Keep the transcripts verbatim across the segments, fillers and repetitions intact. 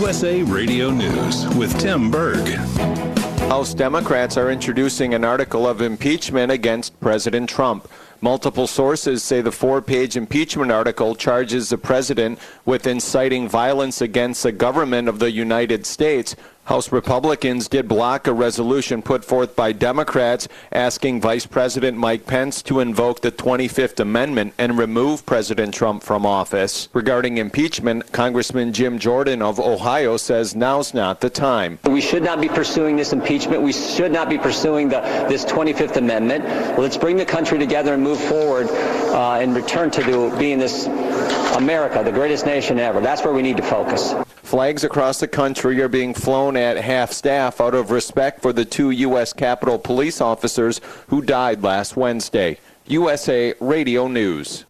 U S A Radio News with Tim Berg. House Democrats are introducing an article of impeachment against President Trump. Multiple sources say the four-page impeachment article charges the president with inciting violence against the government of the United States. House Republicans did block a resolution put forth by Democrats asking Vice President Mike Pence to invoke the twenty-fifth Amendment and remove President Trump from office. Regarding impeachment, Congressman Jim Jordan of Ohio says now's not the time. We should not be pursuing this impeachment. We should not be pursuing the, this twenty-fifth Amendment. Let's bring the country together and move forward uh, and return to the, being this America, the greatest nation ever. That's where we need to focus. Flags across the country are being flown at half-staff out of respect for the two U S Capitol police officers who died last Wednesday. U S A Radio News.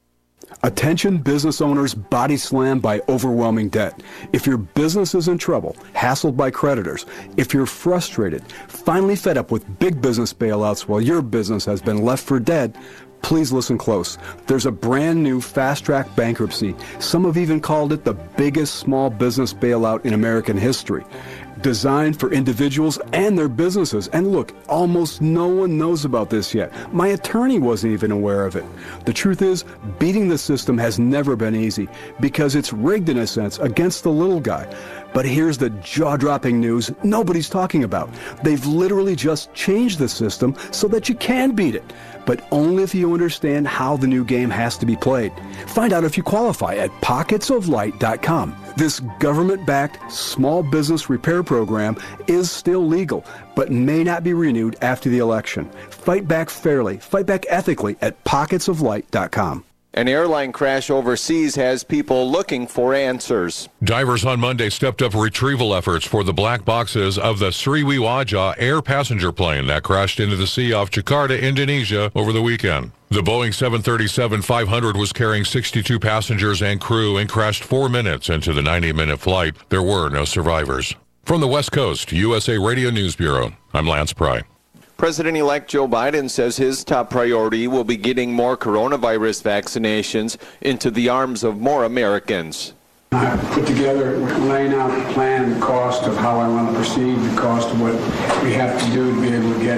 Attention business owners body slammed by overwhelming debt. If your business is in trouble, hassled by creditors, if you're frustrated, finally fed up with big business bailouts while your business has been left for dead, please listen close. There's a brand new fast-track bankruptcy. Some have even called it the biggest small business bailout in American history. Designed for individuals and their businesses. And look, almost no one knows about this yet. My attorney wasn't even aware of it. The truth is, beating the system has never been easy because it's rigged in a sense against the little guy. But here's the jaw-dropping news nobody's talking about. They've literally just changed the system so that you can beat it, but only if you understand how the new game has to be played. Find out if you qualify at pockets of light dot com. This government-backed small business repair program is still legal, but may not be renewed after the election. Fight back fairly, fight back ethically at pockets of light dot com. An airline crash overseas has people looking for answers. Divers on Monday stepped up retrieval efforts for the black boxes of the Sriwijaya air passenger plane that crashed into the sea off Jakarta, Indonesia over the weekend. The Boeing seven thirty-seven five hundred was carrying sixty-two passengers and crew and crashed four minutes into the ninety-minute flight. There were no survivors. From the West Coast, U S A Radio News Bureau, I'm Lance Pry. President-elect Joe Biden says his top priority will be getting more coronavirus vaccinations into the arms of more Americans. I put together, laying out the plan, the cost of how I want to proceed, the cost of what we have to do to be able to get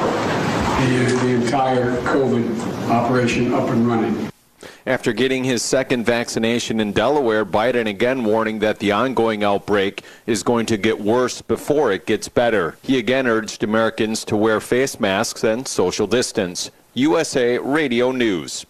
uh, the, the entire COVID operation up and running. After getting his second vaccination in Delaware, Biden again warning that the ongoing outbreak is going to get worse before it gets better. He again urged Americans to wear face masks and social distance. U S A Radio News.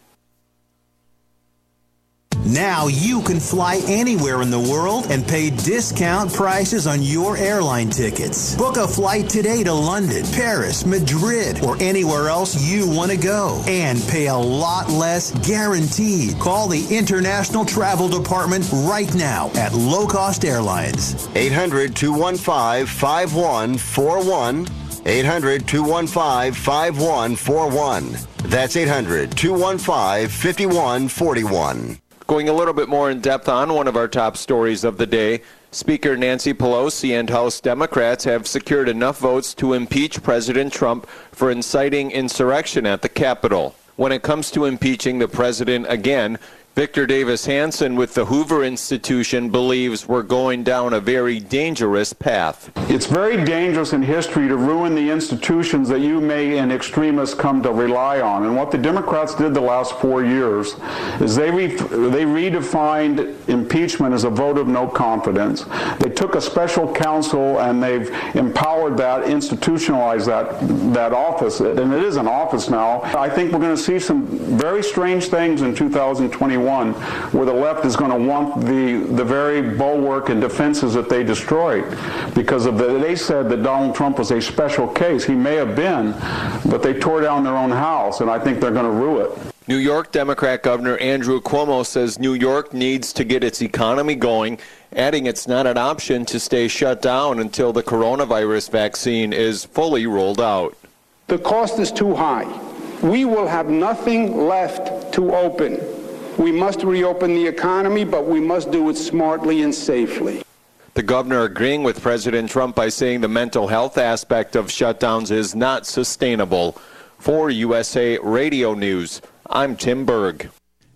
Now you can fly anywhere in the world and pay discount prices on your airline tickets. Book a flight today to London, Paris, Madrid, or anywhere else you want to go. And pay a lot less guaranteed. Call the International Travel Department right now at Low Cost Airlines. eight hundred, two one five, five one four one. eight hundred, two one five, five one four one. That's eight hundred, two one five, five one four one. Going a little bit more in depth on one of our top stories of the day, Speaker Nancy Pelosi and House Democrats have secured enough votes to impeach President Trump for inciting insurrection at the Capitol. When it comes to impeaching the president again, Victor Davis Hanson with the Hoover Institution believes we're going down a very dangerous path. It's very dangerous in history to ruin the institutions that you may and extremists come to rely on. And what the Democrats did the last four years is they re- they redefined impeachment as a vote of no confidence. They took a special counsel and they've empowered that, institutionalized that, that office. And it is an office now. I think we're going to see some very strange things in two thousand twenty-one. Where the left is going to want the, the very bulwark and defenses that they destroyed. Because of the, they said that Donald Trump was a special case. He may have been, but they tore down their own house, and I think they're going to rue it. New York Democrat Governor Andrew Cuomo says New York needs to get its economy going, adding it's not an option to stay shut down until the coronavirus vaccine is fully rolled out. The cost is too high. We will have nothing left to open. We must reopen the economy, but we must do it smartly and safely. The governor agreeing with President Trump by saying the mental health aspect of shutdowns is not sustainable. For U S A Radio News, I'm Tim Berg.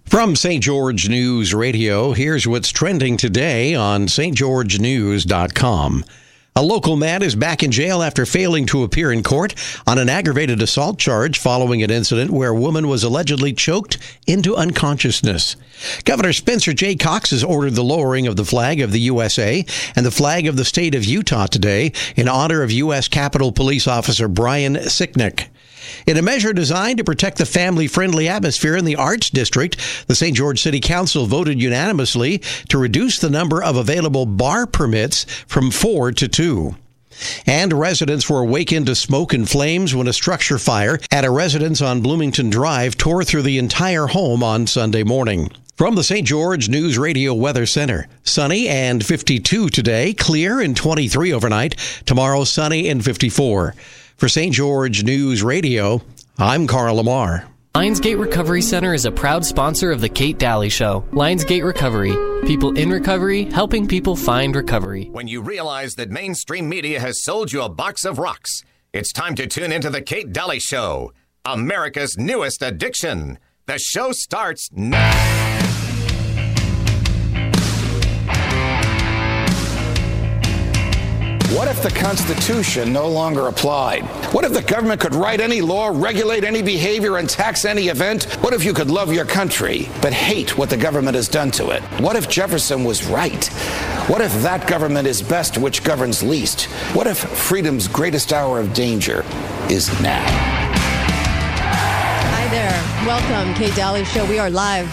From Saint George News Radio, here's what's trending today on S T George News dot com. A local man is back in jail after failing to appear in court on an aggravated assault charge following an incident where a woman was allegedly choked into unconsciousness. Governor Spencer J. Cox has ordered the lowering of the flag of the U S A and the flag of the state of Utah today in honor of U S Capitol Police Officer Brian Sicknick. In a measure designed to protect the family-friendly atmosphere in the Arts District, the Saint George City Council voted unanimously to reduce the number of available bar permits from four to two. And residents were awakened to smoke and flames when a structure fire at a residence on Bloomington Drive tore through the entire home on Sunday morning. From the Saint George News Radio Weather Center, sunny and fifty-two today, clear and twenty-three overnight. Tomorrow, sunny and fifty-four. For Saint George News Radio, I'm Carl Lamar. Lionsgate Recovery Center is a proud sponsor of The Kate Daly Show. Lionsgate Recovery. People in recovery, helping people find recovery. When you realize that mainstream media has sold you a box of rocks, it's time to tune into The Kate Daly Show, America's newest addiction. The show starts now. What if the Constitution no longer applied? What if the government could write any law, regulate any behavior, and tax any event? What if you could love your country, but hate what the government has done to it? What if Jefferson was right? What if that government is best which governs least? What if freedom's greatest hour of danger is now? Hi there. Welcome, Kate Daly Show. We are live.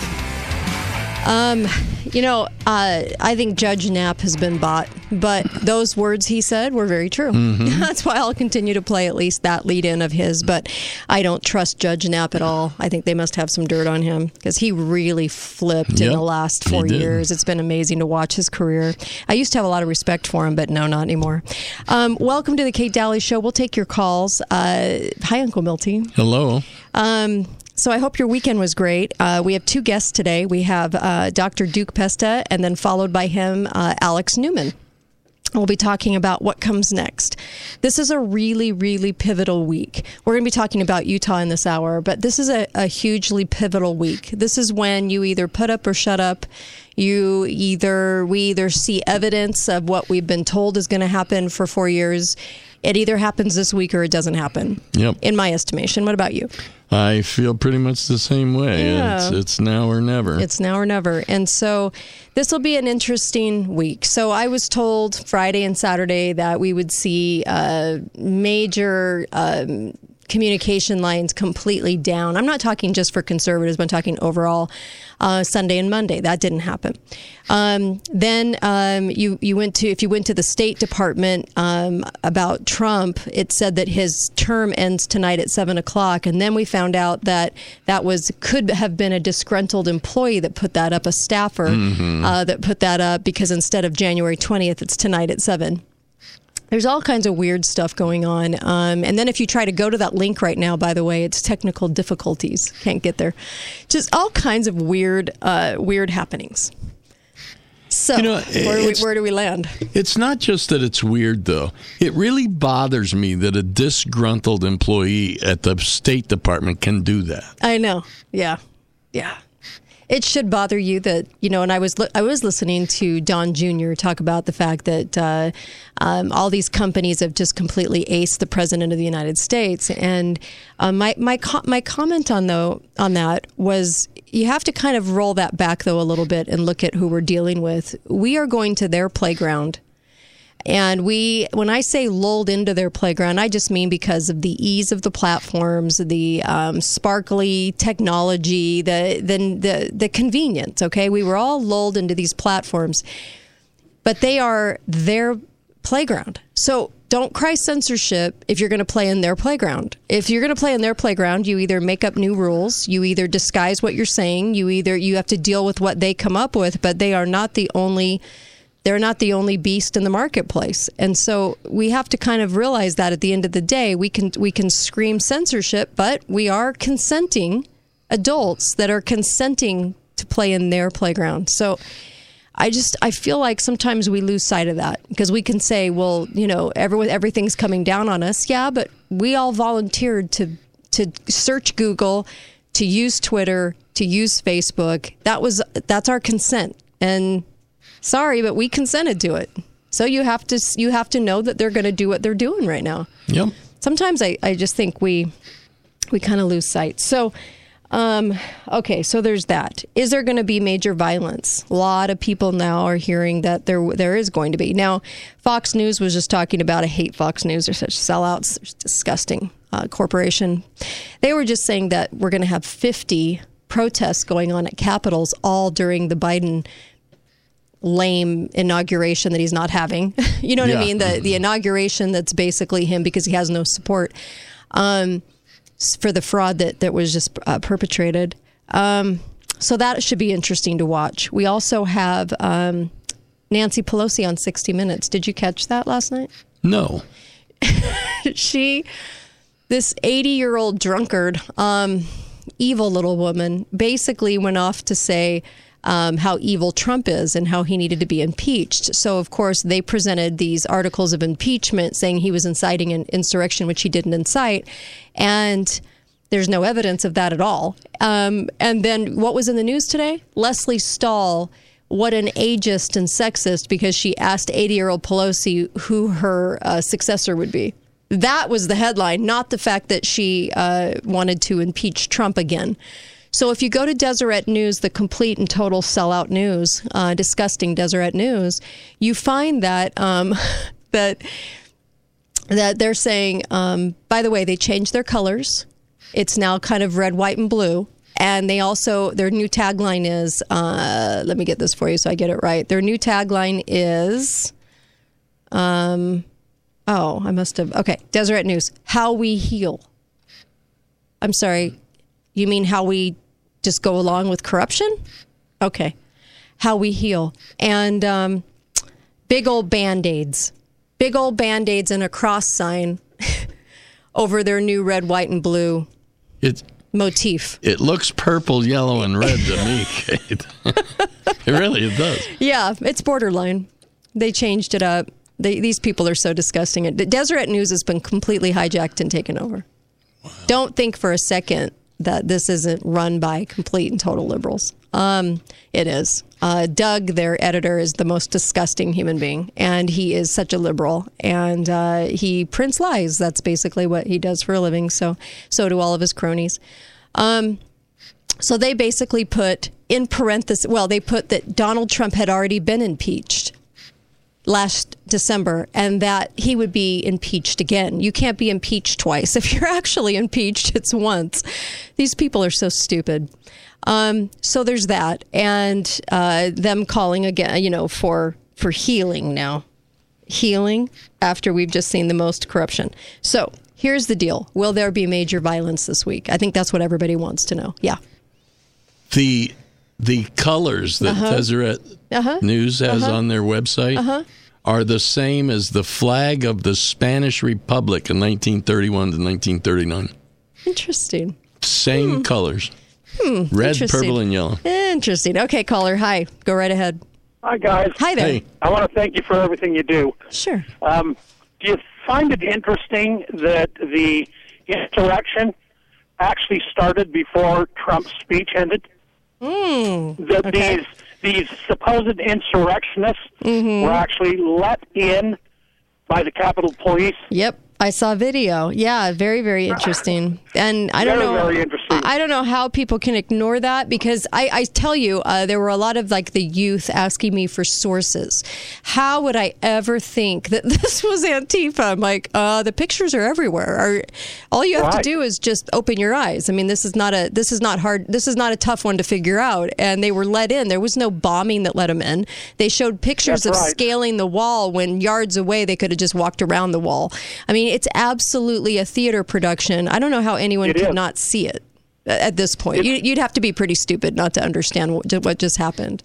Um... You know, uh, I think Judge Knapp has been bought, but those words he said were very true. Mm-hmm. That's why I'll continue to play at least that lead-in of his, but I don't trust Judge Knapp at all. I think they must have some dirt on him because he really flipped yep, in the last four years. It's been amazing to watch his career. I used to have a lot of respect for him, but no, not anymore. Um, welcome to the Kate Daly Show. We'll take your calls. Uh, hi, Uncle Milty. Hello. Um... So I hope your weekend was great. Uh, we have two guests today. We have uh, Doctor Duke Pesta, and then followed by him, uh, Alex Newman. We'll be talking about what comes next. This is a really, really pivotal week. We're going to be talking about Utah in this hour, but this is a, a hugely pivotal week. This is when you either put up or shut up. You either we either see evidence of what we've been told is going to happen for four years. It either happens this week or it doesn't happen. Yep. In my estimation. What about you? I feel pretty much the same way. Yeah. It's, it's now or never. It's now or never. And so this will be an interesting week. So I was told Friday and Saturday that we would see uh, major um, communication lines completely down. I'm not talking just for conservatives, but I'm talking overall uh, Sunday and Monday. That didn't happen. Um, then um, you, you went to, if you went to the State Department um, about Trump, it said that his term ends tonight at seven o'clock. And then we found out that that was, could have been a disgruntled employee that put that up, a staffer mm-hmm. uh, that put that up, because instead of January twentieth, it's tonight at seven. There's all kinds of weird stuff going on. Um, and then if you try to go to that link right now, by the way, it's technical difficulties. Can't get there. Just all kinds of weird, uh, weird happenings. So you know, where, do we, where do we land? It's not just that it's weird, though. It really bothers me that a disgruntled employee at the State Department can do that. I know. Yeah. Yeah. It should bother you that, you know, and I was li- I was listening to Don Junior talk about the fact that uh, um, all these companies have just completely aced the President of the United States. And uh, my my co- my comment on though on that was, you have to kind of roll that back, though, a little bit and look at who we're dealing with. We are going to their playground. And we, when I say lulled into their playground, I just mean because of the ease of the platforms, the um, sparkly technology, the, the the the convenience. Okay, we were all lulled into these platforms, but they are their playground. So don't cry censorship if you're going to play in their playground. If you're going to play in their playground, you either make up new rules, you either disguise what you're saying, you either you have to deal with what they come up with. But they are not the only. They're not the only beast in the marketplace. And so we have to kind of realize that at the end of the day, we can we can scream censorship, but we are consenting adults that are consenting to play in their playground. So I just, I feel like sometimes we lose sight of that, because we can say, well, you know, everyone, everything's coming down on us. Yeah, but we all volunteered to to search Google, to use Twitter, to use Facebook. That was that's our consent. And sorry, but we consented to it. So you have to you have to know that they're going to do what they're doing right now. Yep. Sometimes I, I just think we we kind of lose sight. So, um, okay, so there's that. Is there going to be major violence? A lot of people now are hearing that there there is going to be. Now, Fox News was just talking about, I hate Fox News. They're such sellouts. They're disgusting uh, corporation. They were just saying that we're going to have fifty protests going on at Capitals all during the Biden lame inauguration that he's not having. You know what yeah. I mean? The the inauguration that's basically him because he has no support um, for the fraud that, that was just uh, perpetrated. Um, so that should be interesting to watch. We also have um, Nancy Pelosi on sixty minutes. Did you catch that last night? No. She, this eighty-year-old drunkard, um, evil little woman, basically went off to say Um, how evil Trump is and how he needed to be impeached. So, of course, they presented these articles of impeachment saying he was inciting an insurrection, which he didn't incite. And there's no evidence of that at all. Um, and then what was in the news today? Lesley Stahl, what an ageist and sexist, because she asked eighty-year-old Pelosi who her uh, successor would be. That was the headline, not the fact that she uh, wanted to impeach Trump again. So if you go to Deseret News, the complete and total sellout news, uh, disgusting Deseret News, you find that um, that that they're saying, um, by the way, they changed their colors. It's now kind of red, white, and blue. And they also, their new tagline is, uh, let me get this for you so I get it right. Their new tagline is, um, oh, I must have, okay, Deseret News, how we heal. I'm sorry. You mean how we just go along with corruption? Okay. How we heal. And um, big old Band-Aids. Big old Band-Aids and a cross sign over their new red, white, and blue it, motif. It looks purple, yellow, and red to me, Kate. It really, it does. Yeah, it's borderline. They changed it up. They, these people are so disgusting. Deseret News has been completely hijacked and taken over. Wow. Don't think for a second that this isn't run by complete and total liberals. Um, it is. Uh, Doug, their editor, is the most disgusting human being, and he is such a liberal, and uh, he prints lies. That's basically what he does for a living, so so do all of his cronies. Um, so they basically put in parentheses, well, they put that Donald Trump had already been impeached last December, and that he would be impeached again. You can't be impeached twice. If you're actually impeached, it's once. These people are so stupid. Um, so there's that, and uh, them calling again, you know, for for healing now, healing after we've just seen the most corruption. So here's the deal: will there be major violence this week? I think that's what everybody wants to know. Yeah. The the colors that uh-huh. Deseret uh-huh. News has uh-huh. on their website uh-huh. are the same as the flag of the Spanish Republic in nineteen thirty-one to nineteen thirty-nine. Interesting. Same hmm. colors. Hmm. Red, purple, and yellow. Interesting. Okay, caller. Hi. Go right ahead. Hi, guys. Hi there. Hey. I want to thank you for everything you do. Sure. Um, do you find it interesting that the insurrection actually started before Trump's speech ended? Mm. That okay. these these supposed insurrectionists mm-hmm. were actually let in by the Capitol Police? Yep. I saw video. Yeah, very, very interesting. And I don't very, know. Very interesting. I don't know how people can ignore that, because I, I tell you, uh, there were a lot of like the youth asking me for sources. How would I ever think that this was Antifa? I'm like, uh, the pictures are everywhere. Or, all you have right. to do is just open your eyes. I mean, this is not a this is not hard. This is not a tough one to figure out. And they were let in. There was no bombing that let them in. They showed pictures That's of right. scaling the wall when yards away they could have just walked around the wall. I mean, it's absolutely a theater production. I don't know how anyone It could is. not see it at this point. You, you'd have to be pretty stupid not to understand what, what just happened.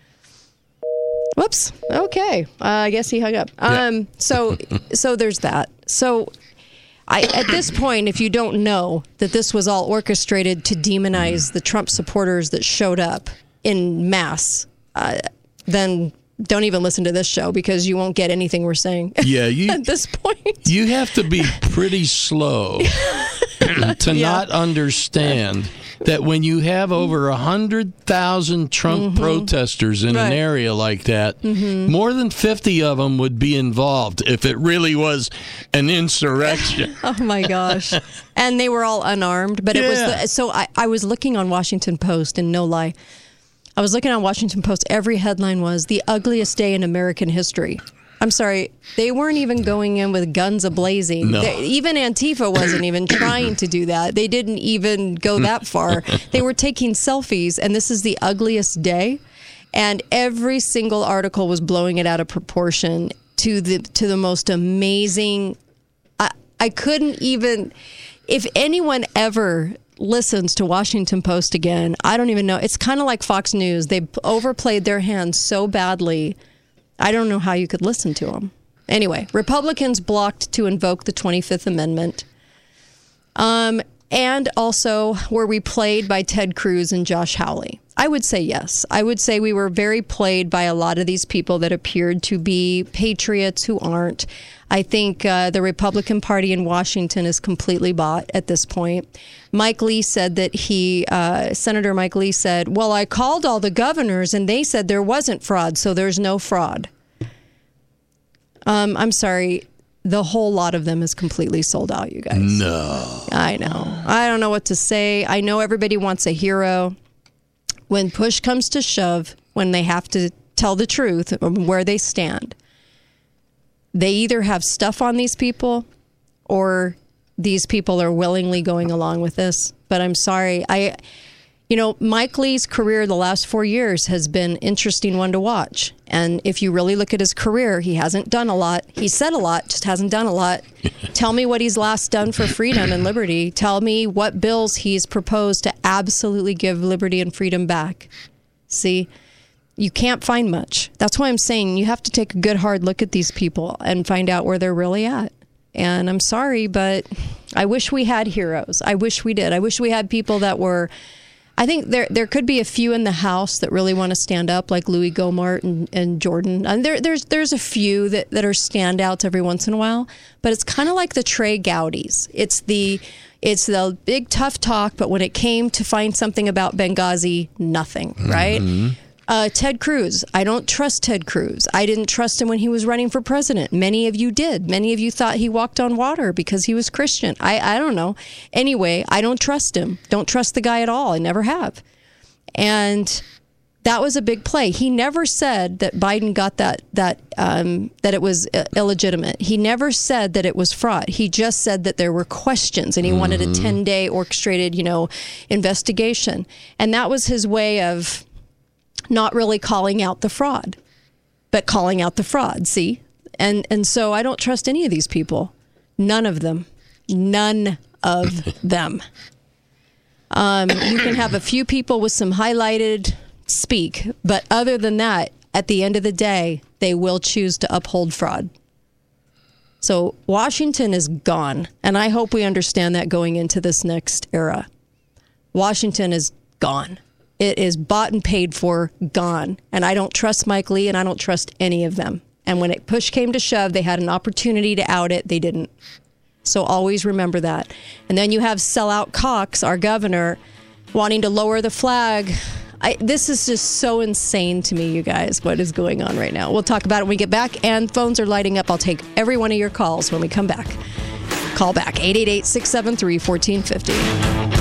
Whoops. Okay. Uh, I guess he hung up. Um, yeah. so, so there's that. So, I, at this point, if you don't know that this was all orchestrated to demonize the Trump supporters that showed up in mass, uh, then don't even listen to this show, because you won't get anything we're saying. Yeah, you, at this point. You have to be pretty slow to yeah. not understand that when you have over one hundred thousand Trump mm-hmm. protesters in right. an area like that, mm-hmm. more than fifty of them would be involved if it really was an insurrection. Oh, my gosh. And they were all unarmed. But yeah. it was the, so I, I was looking on Washington Post, and no lie, I was looking on Washington Post. Every headline was the ugliest day in American history. I'm sorry, they weren't even going in with guns a-blazing. No. They, even Antifa wasn't even trying to do that. They didn't even go that far. They were taking selfies, and this is the ugliest day. And every single article was blowing it out of proportion to the to the most amazing. I, I couldn't even, if anyone ever listens to Washington Post again, I don't even know. It's kind of like Fox News. They overplayed their hand so badly. I don't know how you could listen to them. Anyway, Republicans blocked to invoke the twenty-fifth Amendment. Um, and also were we played by Ted Cruz and Josh Hawley? I would say yes. I would say we were very played by a lot of these people that appeared to be patriots who aren't. I think uh, the Republican Party in Washington is completely bought at this point. Mike Lee said that he, uh, Senator Mike Lee said, well, I called all the governors and they said there wasn't fraud, so there's no fraud. Um, I'm sorry. The whole lot of them is completely sold out, you guys. No. I know. I don't know what to say. I know everybody wants a hero. When push comes to shove, when they have to tell the truth of where they stand, they either have stuff on these people or these people are willingly going along with this. But I'm sorry. I, you know, Mike Lee's career the last four years has been an interesting one to watch. And if you really look at his career, he hasn't done a lot. He said a lot, just hasn't done a lot. Tell me what he's last done for freedom and liberty. Tell me what bills he's proposed to absolutely give liberty and freedom back. See? You can't find much. That's why I'm saying you have to take a good hard look at these people and find out where they're really at. And I'm sorry, but I wish we had heroes. I wish we did. I wish we had people that were, I think there there could be a few in the House that really want to stand up, like Louis Gohmert and, and Jordan. And there, there's there's a few that, that are standouts every once in a while. But it's kind of like the Trey Gowdies. It's the It's the big tough talk, but when it came to find something about Benghazi, nothing, right? Mm-hmm. Uh, Ted Cruz. I don't trust Ted Cruz. I didn't trust him when he was running for president. Many of you did. Many of you thought he walked on water because he was Christian. I, I don't know. Anyway, I don't trust him. Don't trust the guy at all. I never have. And that was a big play. He never said that Biden got that, that, um, that it was illegitimate. He never said that it was fraud. He just said that there were questions and he mm-hmm. wanted a ten-day orchestrated, you know, investigation. And that was his way of not really calling out the fraud, but calling out the fraud, see? And and so I don't trust any of these people. None of them. None of them. Um, you can have a few people with some highlighted speak, but other than that, at the end of the day, they will choose to uphold fraud. So Washington is gone, and I hope we understand that going into this next era. Washington is gone. It is bought and paid for, gone. And I don't trust Mike Lee, and I don't trust any of them. And when it push came to shove, they had an opportunity to out it. They didn't. So always remember that. And then you have sellout Cox, our governor, wanting to lower the flag. I, this is just so insane to me, you guys, what is going on right now. We'll talk about it when we get back, and phones are lighting up. I'll take every one of your calls when we come back. Call back, eight eight eight, six seven three, one four five zero.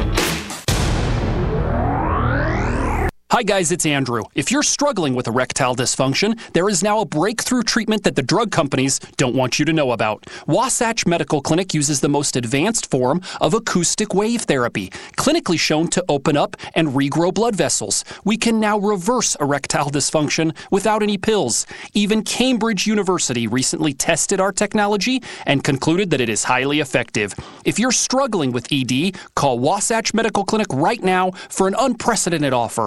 Hi guys, it's Andrew. If you're struggling with erectile dysfunction, there is now a breakthrough treatment that the drug companies don't want you to know about. Wasatch Medical Clinic uses the most advanced form of acoustic wave therapy, clinically shown to open up and regrow blood vessels. We can now reverse erectile dysfunction without any pills. Even Cambridge University recently tested our technology and concluded that it is highly effective. If you're struggling with E D, call Wasatch Medical Clinic right now for an unprecedented offer. We'll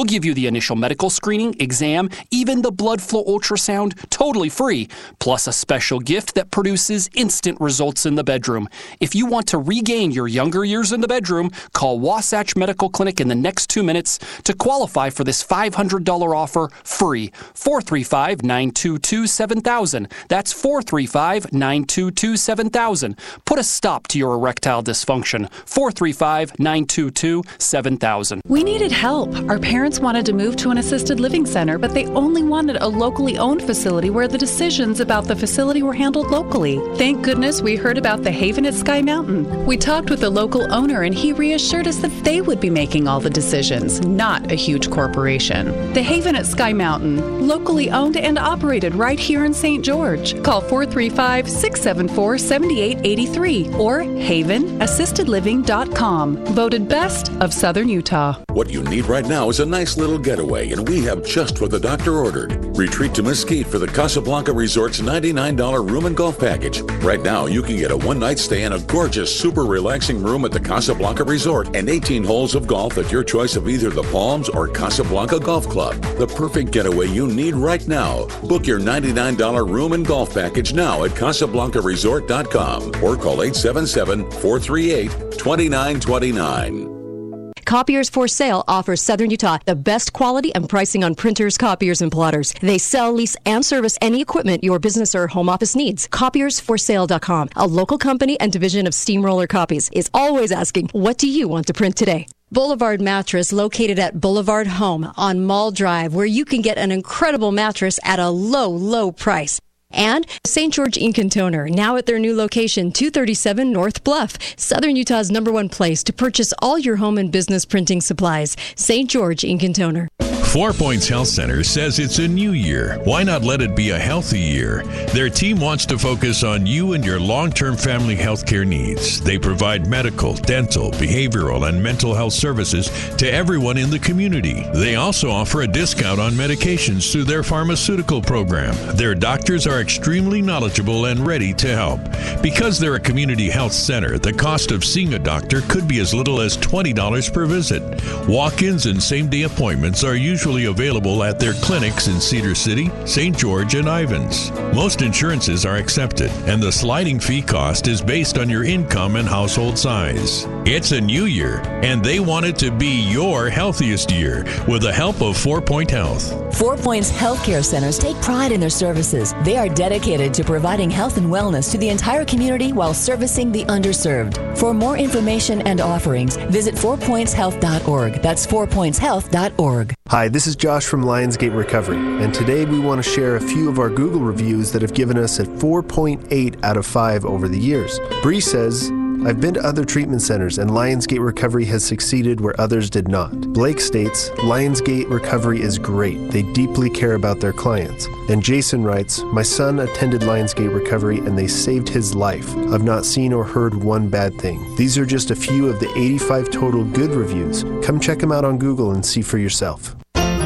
We'll give you the initial medical screening, exam, even the blood flow ultrasound, totally free, plus a special gift that produces instant results in the bedroom. If you want to regain your younger years in the bedroom, call Wasatch Medical Clinic in the next two minutes to qualify for this five hundred dollars offer free. four three five, nine two two, seven thousand. That's four three five, nine two two, seven thousand. Put a stop to your erectile dysfunction. four three five, nine two two, seven thousand. We needed help. Our parents wanted to move to an assisted living center, but they only wanted a locally owned facility where the decisions about the facility were handled locally. Thank goodness we heard about the Haven at Sky Mountain. We talked with the local owner and he reassured us that they would be making all the decisions, not a huge corporation. The Haven at Sky Mountain, locally owned and operated right here in Saint George. Call four three five, six seven four, seven eight eight three or haven assisted living dot com. Voted best of Southern Utah. What you need right now is a nice little getaway, and we have just what the doctor ordered. Retreat to Mesquite for the Casablanca Resort's ninety-nine dollars room and golf package. Right now, you can get a one-night stay in a gorgeous, super relaxing room at the Casablanca Resort and eighteen holes of golf at your choice of either the Palms or Casablanca Golf Club. The perfect getaway you need right now. Book your ninety-nine dollars room and golf package now at casablanca resort dot com or call eight seven seven, four three eight, two nine two nine. Copiers for Sale offers Southern Utah the best quality and pricing on printers, copiers, and plotters. They sell, lease, and service any equipment your business or home office needs. copiers for sale dot com, a local company and division of Steamroller Copies, is always asking, what do you want to print today? Boulevard Mattress, located at Boulevard Home on Mall Drive, where you can get an incredible mattress at a low, low price. And Saint George Ink and Toner, now at their new location, two thirty-seven North Bluff, Southern Utah's number one place to purchase all your home and business printing supplies. Saint George Ink and Toner. Four Points Health Center says it's a new year. Why not let it be a healthy year? Their team wants to focus on you and your long-term family health care needs. They provide medical, dental, behavioral, and mental health services to everyone in the community. They also offer a discount on medications through their pharmaceutical program. Their doctors are extremely knowledgeable and ready to help. Because they're a community health center, the cost of seeing a doctor could be as little as twenty dollars per visit. Walk-ins and same-day appointments are usually available at their clinics in Cedar City, Saint George, and Ivins. Most insurances are accepted, and the sliding fee cost is based on your income and household size. It's a new year, and they want it to be your healthiest year with the help of Four Point Health. Four Points Healthcare Centers take pride in their services. They are dedicated to providing health and wellness to the entire community while servicing the underserved. For more information and offerings, visit four points health dot org. That's four points health dot org. Hi, this is Josh from Lionsgate Recovery, and today we want to share a few of our Google reviews that have given us a four point eight out of five over the years. Bree says, I've been to other treatment centers and Lionsgate Recovery has succeeded where others did not. Blake states, Lionsgate Recovery is great. They deeply care about their clients. And Jason writes, my son attended Lionsgate Recovery and they saved his life. I've not seen or heard one bad thing. These are just a few of the eighty-five total good reviews. Come check them out on Google and see for yourself.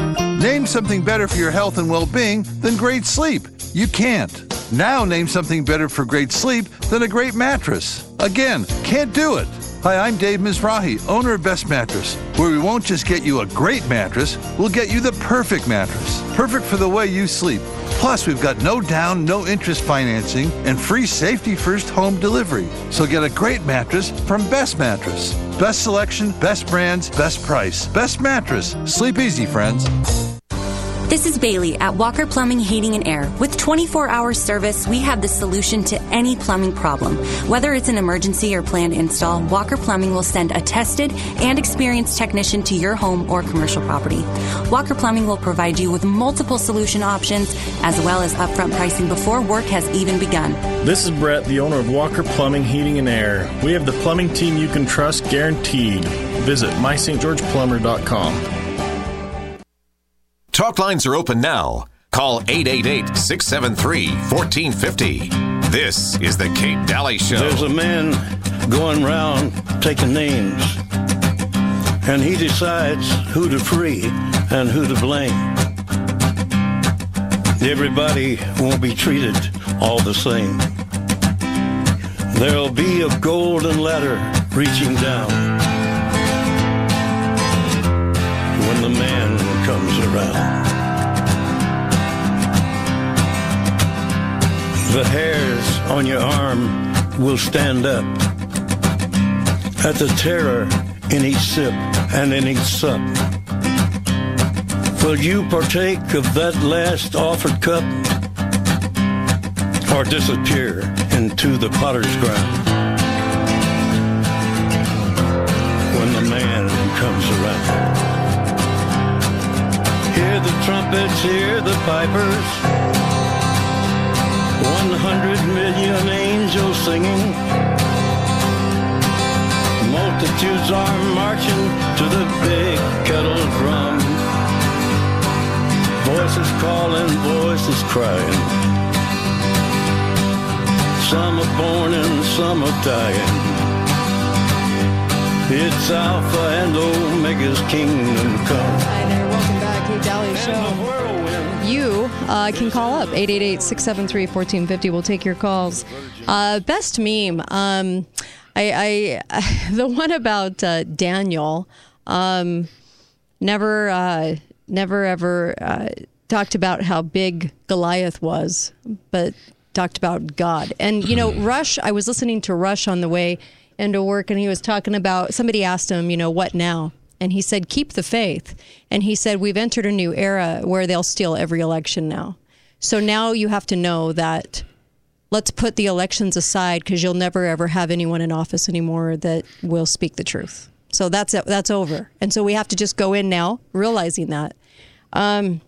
Name something better for your health and well-being than great sleep. You can't. Now name something better for great sleep than a great mattress. Again, can't do it. Hi, I'm Dave Mizrahi, owner of Best Mattress, where we won't just get you a great mattress, we'll get you the perfect mattress. Perfect for the way you sleep. Plus, we've got no down, no interest financing and free safety first home delivery. So get a great mattress from Best Mattress. Best selection, best brands, best price. Best Mattress. Sleep easy, friends. This is Bailey at Walker Plumbing, Heating, and Air. With twenty-four hour service, we have the solution to any plumbing problem. Whether it's an emergency or planned install, Walker Plumbing will send a tested and experienced technician to your home or commercial property. Walker Plumbing will provide you with multiple solution options as well as upfront pricing before work has even begun. This is Brett, the owner of Walker Plumbing, Heating, and Air. We have the plumbing team you can trust, guaranteed. Visit my st george plumber dot com. Talk lines are open now. Call eight eight eight, six seven three, one four five zero. This is the Kate Daly Show. There's a man going around taking names, and he decides who to free and who to blame. Everybody won't be treated all the same. There'll be a golden ladder reaching down. When when the man comes around. The hairs on your arm will stand up at the terror in each sip and in each sup. Will you partake of that last offered cup, or disappear into the potter's ground when the man comes around? Hear the trumpets, hear the pipers, one hundred million angels singing. Multitudes are marching to the big kettle drum. Voices calling, voices crying. Some are born and some are dying. It's Alpha and Omega's kingdom come. Hi there, welcome back, Kate Daly Show. You uh, can call up eight eight eight, six seven three, one four five zero. We'll take your calls. Uh, best meme. Um, I, I the one about uh, Daniel. Um, never, uh, never ever uh, talked about how big Goliath was, but talked about God. And you know, Rush. I was listening to Rush on the way into work, and he was talking about. Somebody asked him, you know, what now? And he said, keep the faith. And he said, we've entered a new era where they'll steal every election now. So now you have to know that let's put the elections aside, because you'll never, ever have anyone in office anymore that will speak the truth. So that's that's over. And so we have to just go in now, realizing that. Um,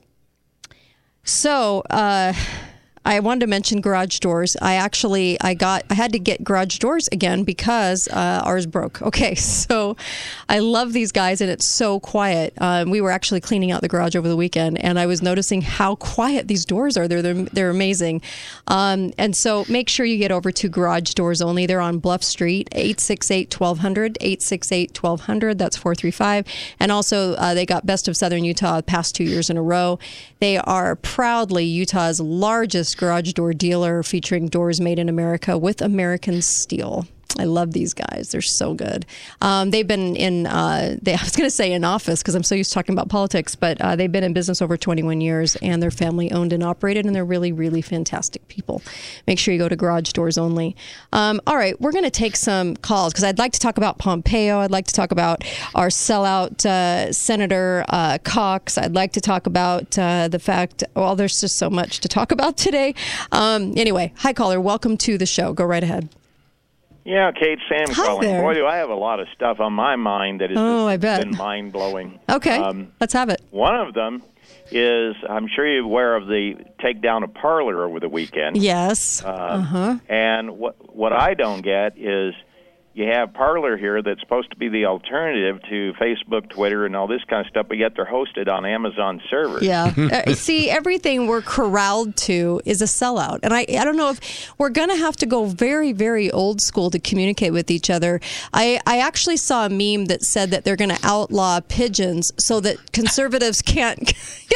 so... Uh, I wanted to mention garage doors. I actually, I got, I had to get garage doors again because uh, ours broke. Okay, so I love these guys, and it's so quiet. Um, we were actually cleaning out the garage over the weekend, and I was noticing how quiet these doors are. They're they're, they're amazing. Um, and so make sure you get over to Garage Doors Only. They're on Bluff Street, eight six eight, one two zero zero, eight six eight, one two zero zero. That's four three five. And also, uh, they got Best of Southern Utah the past two years in a row. They are proudly Utah's largest garage door dealer, featuring doors made in America with American steel. I love these guys. They're so good. Um, they've been in, uh, they, I was going to say in office because I'm so used to talking about politics, but uh, they've been in business over twenty-one years, and they're family owned and operated, and they're really, really fantastic people. Make sure you go to Garage Doors Only. Um, all right, we're going to take some calls because I'd like to talk about Pompeo. I'd like to talk about our sellout uh, Senator uh, Cox. I'd like to talk about uh, the fact, well, there's just so much to talk about today. Um, anyway, hi, caller. Welcome to the show. Go right ahead. Yeah, Kate, Sam Hi calling. there. Boy, do I have a lot of stuff on my mind that has Oh, I bet. been mind-blowing. Okay, Um, let's have it. one of them is, I'm sure you're aware of the takedown of Parler over the weekend. Yes. Uh, Uh-huh. And what what I don't get is you have Parler here that's supposed to be the alternative to Facebook, Twitter, and all this kind of stuff, but yet they're hosted on Amazon servers. Yeah. Uh, see, everything we're corralled to is a sellout. And I, I don't know if we're going to have to go very, very old school to communicate with each other. I, I actually saw a meme that said that they're going to outlaw pigeons so that conservatives can't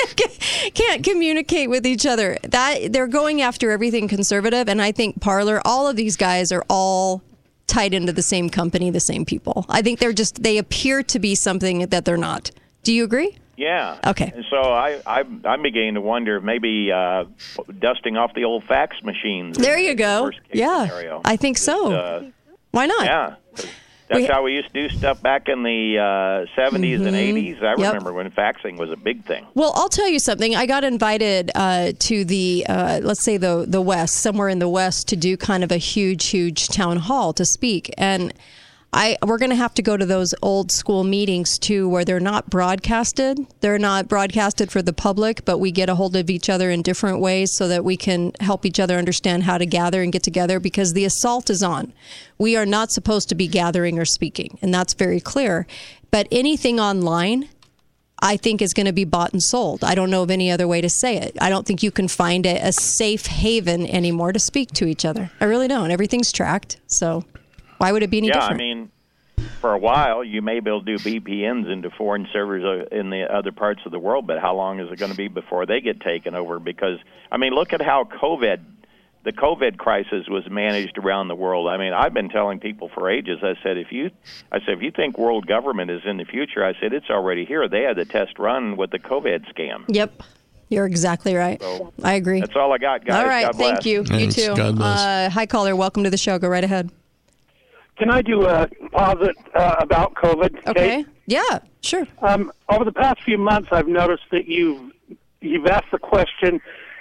can't communicate with each other. That they're going after everything conservative. And I think Parler, all of these guys are all tied into the same company, the same people. I think they're just, they appear to be something that they're not. Do you agree? Yeah. Okay. And so I, I, I'm beginning to wonder if maybe uh, dusting off the old fax machines. There you go. Worst case Yeah, scenario. I think so. Uh, Why not? Yeah. That's We- how we used to do stuff back in the uh, seventies and Mhm. eighties. I Yep. remember when faxing was a big thing. Well, I'll tell you something. I got invited uh, to the, uh, let's say the the West, somewhere in the West, to do kind of a huge, huge town hall to speak. And I we're going to have to go to those old school meetings too, where they're not broadcasted. They're not broadcasted for the public, but we get a hold of each other in different ways so that we can help each other understand how to gather and get together, because the assault is on. We are not supposed to be gathering or speaking, and that's very clear. But anything online, I think, is going to be bought and sold. I don't know of any other way to say it. I don't think you can find a, a safe haven anymore to speak to each other. I really don't. Everything's tracked, so why would it be any yeah, different? I mean, for a while, you may be able to do V P Ns into foreign servers uh, in the other parts of the world, but how long is it going to be before they get taken over? Because, I mean, look at how COVID the COVID crisis was managed around the world. I mean, I've been telling people for ages. I said, if you, I said, if you think world government is in the future, I said it's already here. They had the test run with the COVID scam. Yep, you're exactly right. So, I agree. That's all I got, guys. All right, God bless. thank you. Thanks. You too. God bless. Uh, hi, caller. Welcome to the show. Go right ahead. Can I do a posit uh, about COVID? Okay. Kate? Yeah, sure. Um, over the past few months, I've noticed that you've you've asked the question,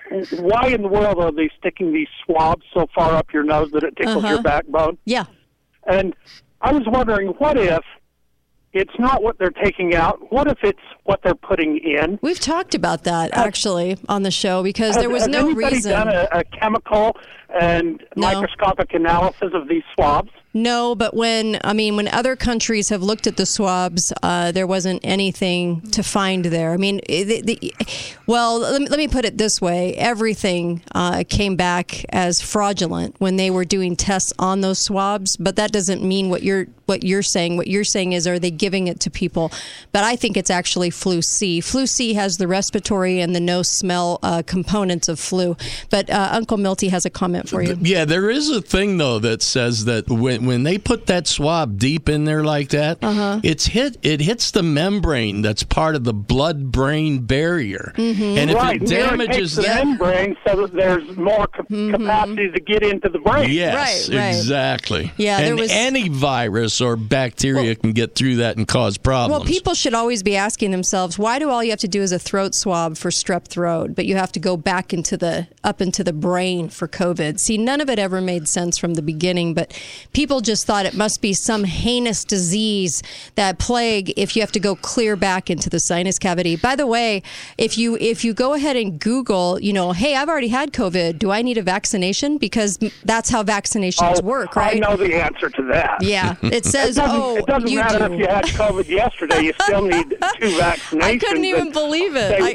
why in the world are they sticking these swabs so far up your nose that it tickles Uh-huh. your backbone? Yeah. And I was wondering, what if it's not what they're taking out? What if it's what they're putting in? We've talked about that, actually, on the show, because Has, there was has no anybody reason. done a, a chemical and No. microscopic analysis of these swabs? No, but when, I mean, when other countries have looked at the swabs, uh, there wasn't anything to find there. I mean, the, the, well, let me, let me put it this way. Everything uh, came back as fraudulent when they were doing tests on those swabs, but that doesn't mean what you're what you're saying. What you're saying is, are they giving it to people? But I think it's actually flu C. Flu C has the respiratory and the no-smell uh, components of flu. But uh, Uncle Milty has a comment for you. Yeah, there is a thing, though, that says that when when they put that swab deep in there like that, Uh-huh. it's hit it hits the membrane that's part of the blood-brain barrier. Mm-hmm. And if right, it damages the that... membrane so that there's more ca- capacity to get into the brain. Yes, Right, right. exactly. Yeah, there and was- any virus or bacteria can get through that and cause problems. Well, people should always be asking themselves, why do all you have to do is a throat swab for strep throat, but you have to go back into the up into the brain for COVID? See, none of it ever made sense from the beginning, but people just thought it must be some heinous disease, that plague, if you have to go clear back into the sinus cavity. By the way, if you if you go ahead and Google, you know, hey, I've already had COVID, do I need a vaccination? Because that's how vaccinations Oh, work, right? I know the answer to that. Yeah, it says, it doesn't, oh, it doesn't you matter do. if you had COVID yesterday. You still need two vaccinations. I couldn't even And believe it. They, I-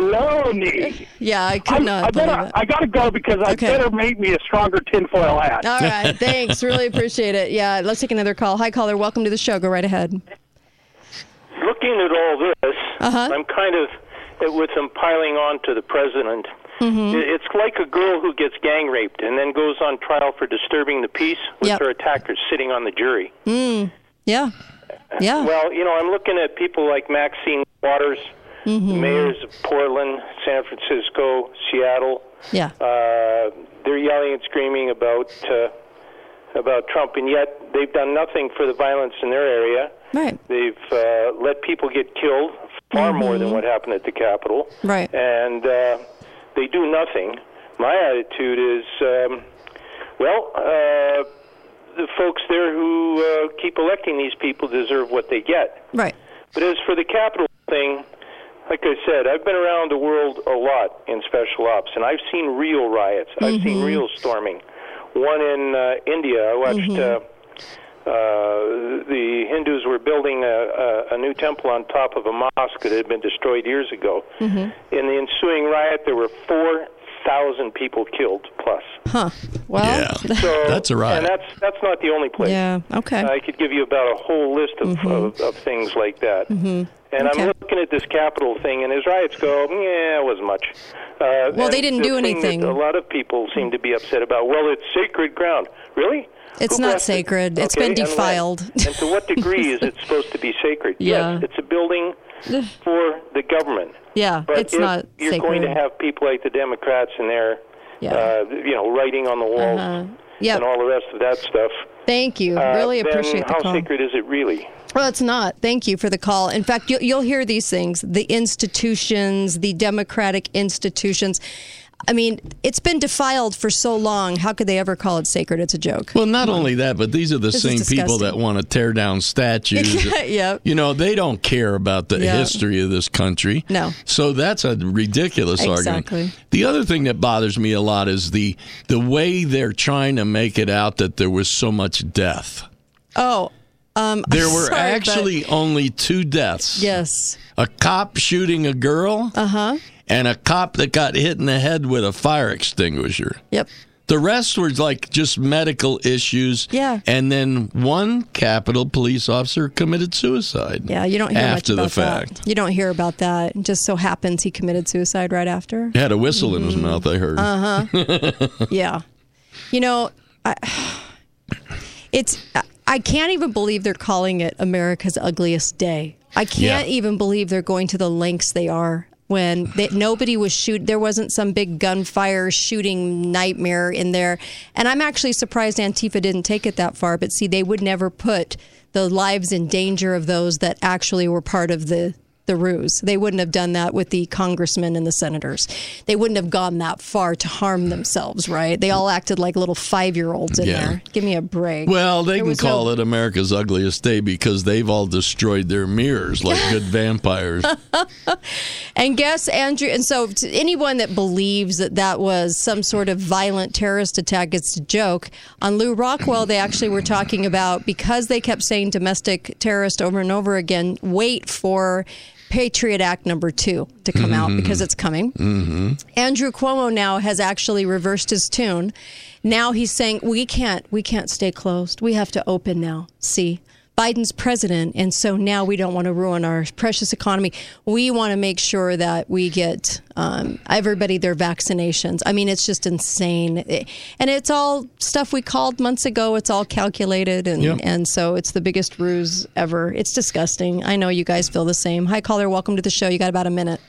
baloney. Yeah, I could I'm- not I believe better, it. I got to go because I Okay. better make me a stronger tinfoil hat. All right, thanks. Really appreciate it. Yeah, let's take another call. Hi, caller. Welcome to the show. Go right ahead. Looking at all this, Uh-huh. I'm kind of with them piling on to the president. Mhm. It- It's like a girl who gets gang raped and then goes on trial for disturbing the peace with Yep. her attackers sitting on the jury. Mm. Yeah. Yeah. Well, you know, I'm looking at people like Maxine Waters, Mhm. the mayors of Portland, San Francisco, Seattle. Yeah. Uh, they're yelling and screaming about uh, about Trump, and yet they've done nothing for the violence in their area. Right. They've uh, let people get killed, far more than Mhm. what happened at the Capitol. Right. And uh, they do nothing. My attitude is, um, well, uh, the folks there who uh, keep electing these people deserve what they get. Right. But as for the Capitol thing, like I said, I've been around the world a lot in special ops, and I've seen real riots. I've seen Mhm. real storming. One in uh, India, I watched Mhm. uh, uh, the Hindus were building a, a, a new temple on top of a mosque that had been destroyed years ago. Mhm. In the ensuing riot, there were four thousand people killed plus. Huh. Well. Yeah. So, That's a riot. And that's that's not the only place. Yeah. Okay. I could give you about a whole list of, Mhm. of, of things like that. Mhm. And Okay. I'm looking at this Capitol thing, and as riots go, yeah, it wasn't much. Uh, Well, they and didn't the do thing anything. that a lot of people seem to be upset about. Well, it's sacred ground. Really? It's Who not blessed it? sacred. It's Okay, been and when? defiled. And to what degree is it supposed to be sacred? Yeah. Yes, it's a building for the government. Yeah, But it's if not you're sacred. going to have people like the Democrats in there, Yeah. uh, you know, writing on the walls Uh-huh. Yep. and all the rest of that stuff. Thank you. uh, Really then appreciate the how call. sacred is it really? Well, it's not. Thank you for the call. In fact, you'll, you'll hear these things, the institutions, the democratic institutions. I mean, it's been defiled for so long. How could they ever call it sacred? It's a joke. Well, not only that, but these are the This is same people disgusting. that want to tear down statues. Yep. You know, they don't care about the Yeah. history of this country. No. So that's a ridiculous Exactly. argument. The other thing that bothers me a lot is the the way they're trying to make it out that there was so much death. Oh, um, There were sorry, but- actually only two deaths. Yes. A cop shooting a girl Uh huh. and a cop that got hit in the head with a fire extinguisher. Yep. The rest were like just medical issues. Yeah. And then one Capitol police officer committed suicide. Yeah, you don't hear after much the about fact. that. You don't hear about that. It just so happens he committed suicide right after. He had a whistle in his mouth, I heard. Uh huh. Yeah. You know, I, it's I can't even believe they're calling it America's Ugliest Day. I can't yeah. even believe they're going to the lengths they are when they, nobody was shoot. There wasn't some big gunfire shooting nightmare in there. And I'm actually surprised Antifa didn't take it that far. But see, they would never put the lives in danger of those that actually were part of the the ruse. They wouldn't have done that with the congressmen and the senators. They wouldn't have gone that far to harm themselves, right? They all acted like little five-year-olds in yeah. there. Give me a break. Well, they there can call no... it America's Ugliest Day because they've all destroyed their mirrors like good vampires. And guess, Andrew, and so to anyone that believes that that was some sort of violent terrorist attack, it's a joke. On Lou Rockwell, they actually were talking about, because they kept saying domestic terrorist over and over again, wait for Patriot Act number two to come mm-hmm. out, because it's coming. Mm-hmm. Andrew Cuomo now has actually reversed his tune. Now he's saying we can't we can't stay closed. We have to open now. See, Biden's president, and so now we don't want to ruin our precious economy. We want to make sure that we get um, everybody their vaccinations. I mean, it's just insane. And it's all stuff we called months ago. It's all calculated, and, yep. and so it's the biggest ruse ever. It's disgusting. I know you guys feel the same. Hi, caller. Welcome to the show. You got about a minute.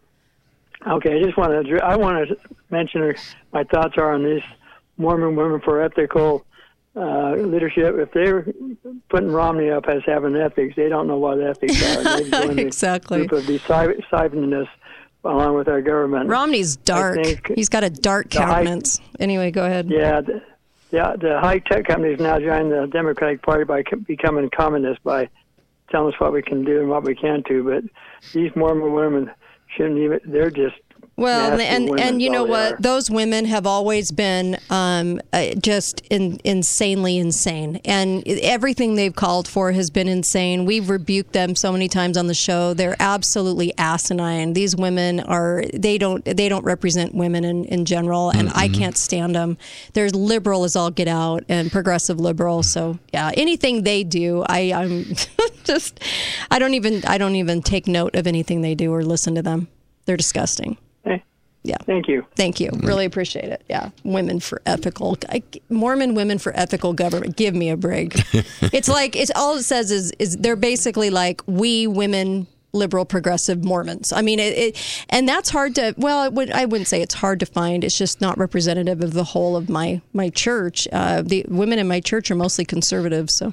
Okay, I just want to I want to mention my thoughts are on this Mormon Women for Ethical Uh, leadership. If they're putting Romney up as having ethics, they don't know what ethics are. They've joined exactly. the group of decisiveness along with our government. Romney's dark. He's got a dark countenance. High, anyway, go ahead. Yeah, the, the, the high-tech companies now join the Democratic Party by becoming communists, by telling us what we can do and what we can't do. But these Mormon women shouldn't even, they're just Well, and, and, and you know what? Are. Those women have always been um, uh, just in, insanely insane. And everything they've called for has been insane. We've rebuked them so many times on the show. They're absolutely asinine. These women are, they don't they don't represent women in, in general, and mm-hmm. I can't stand them. They're liberal as all get out and progressive liberal. So, yeah, anything they do, I, I'm just, I don't even, I don't even take note of anything they do or listen to them. They're disgusting. Yeah. Thank you. Thank you. Really appreciate it. Yeah. Women for ethical, I, Mormon women for ethical government. Give me a break. It's like, it's all it says is, is they're basically like, we women, liberal, progressive Mormons. I mean, it, it and that's hard to, well, it would, I wouldn't say it's hard to find. It's just not representative of the whole of my, my church. Uh, the women in my church are mostly conservative. So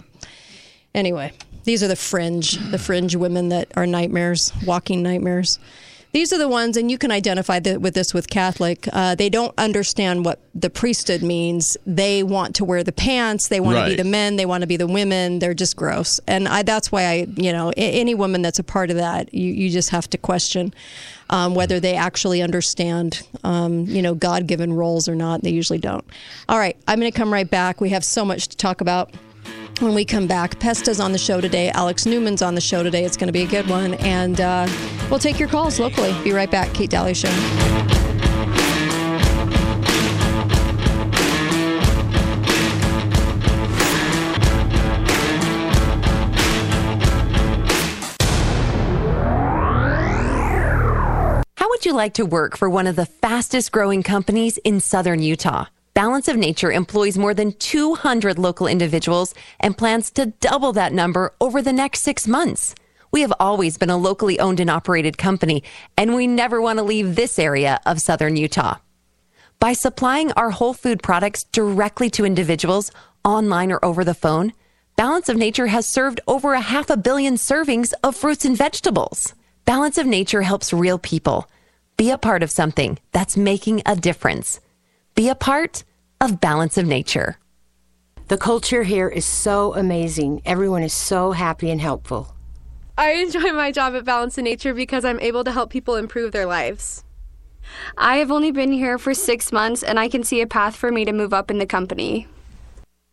anyway, these are the fringe, the fringe women that are nightmares, walking nightmares. These are the ones, and you can identify the, with this with Catholic. Uh, they don't understand what the priesthood means. They want to wear the pants. They want right. to be the men. They want to be the women. They're just gross. And I, that's why I, you know, any woman that's a part of that, you, you just have to question um, whether they actually understand, um, you know, God-given roles or not. They usually don't. All right, I'm going to come right back. We have so much to talk about. When we come back, Pesta's on the show today. Alex Newman's on the show today. It's going to be a good one. And uh, we'll take your calls locally. Be right back. Kate Daly Show. How would you like to work for one of the fastest growing companies in southern Utah? Balance of Nature employs more than two hundred local individuals and plans to double that number over the next six months. We have always been a locally owned and operated company, and we never want to leave this area of southern Utah. By supplying our whole food products directly to individuals, online or over the phone, Balance of Nature has served over a half a billion servings of fruits and vegetables. Balance of Nature helps real people be a part of something that's making a difference. Be a part of Balance of Nature. The culture here is so amazing. Everyone is so happy and helpful. I enjoy my job at Balance of Nature because I'm able to help people improve their lives. I have only been here for six months, and I can see a path for me to move up in the company.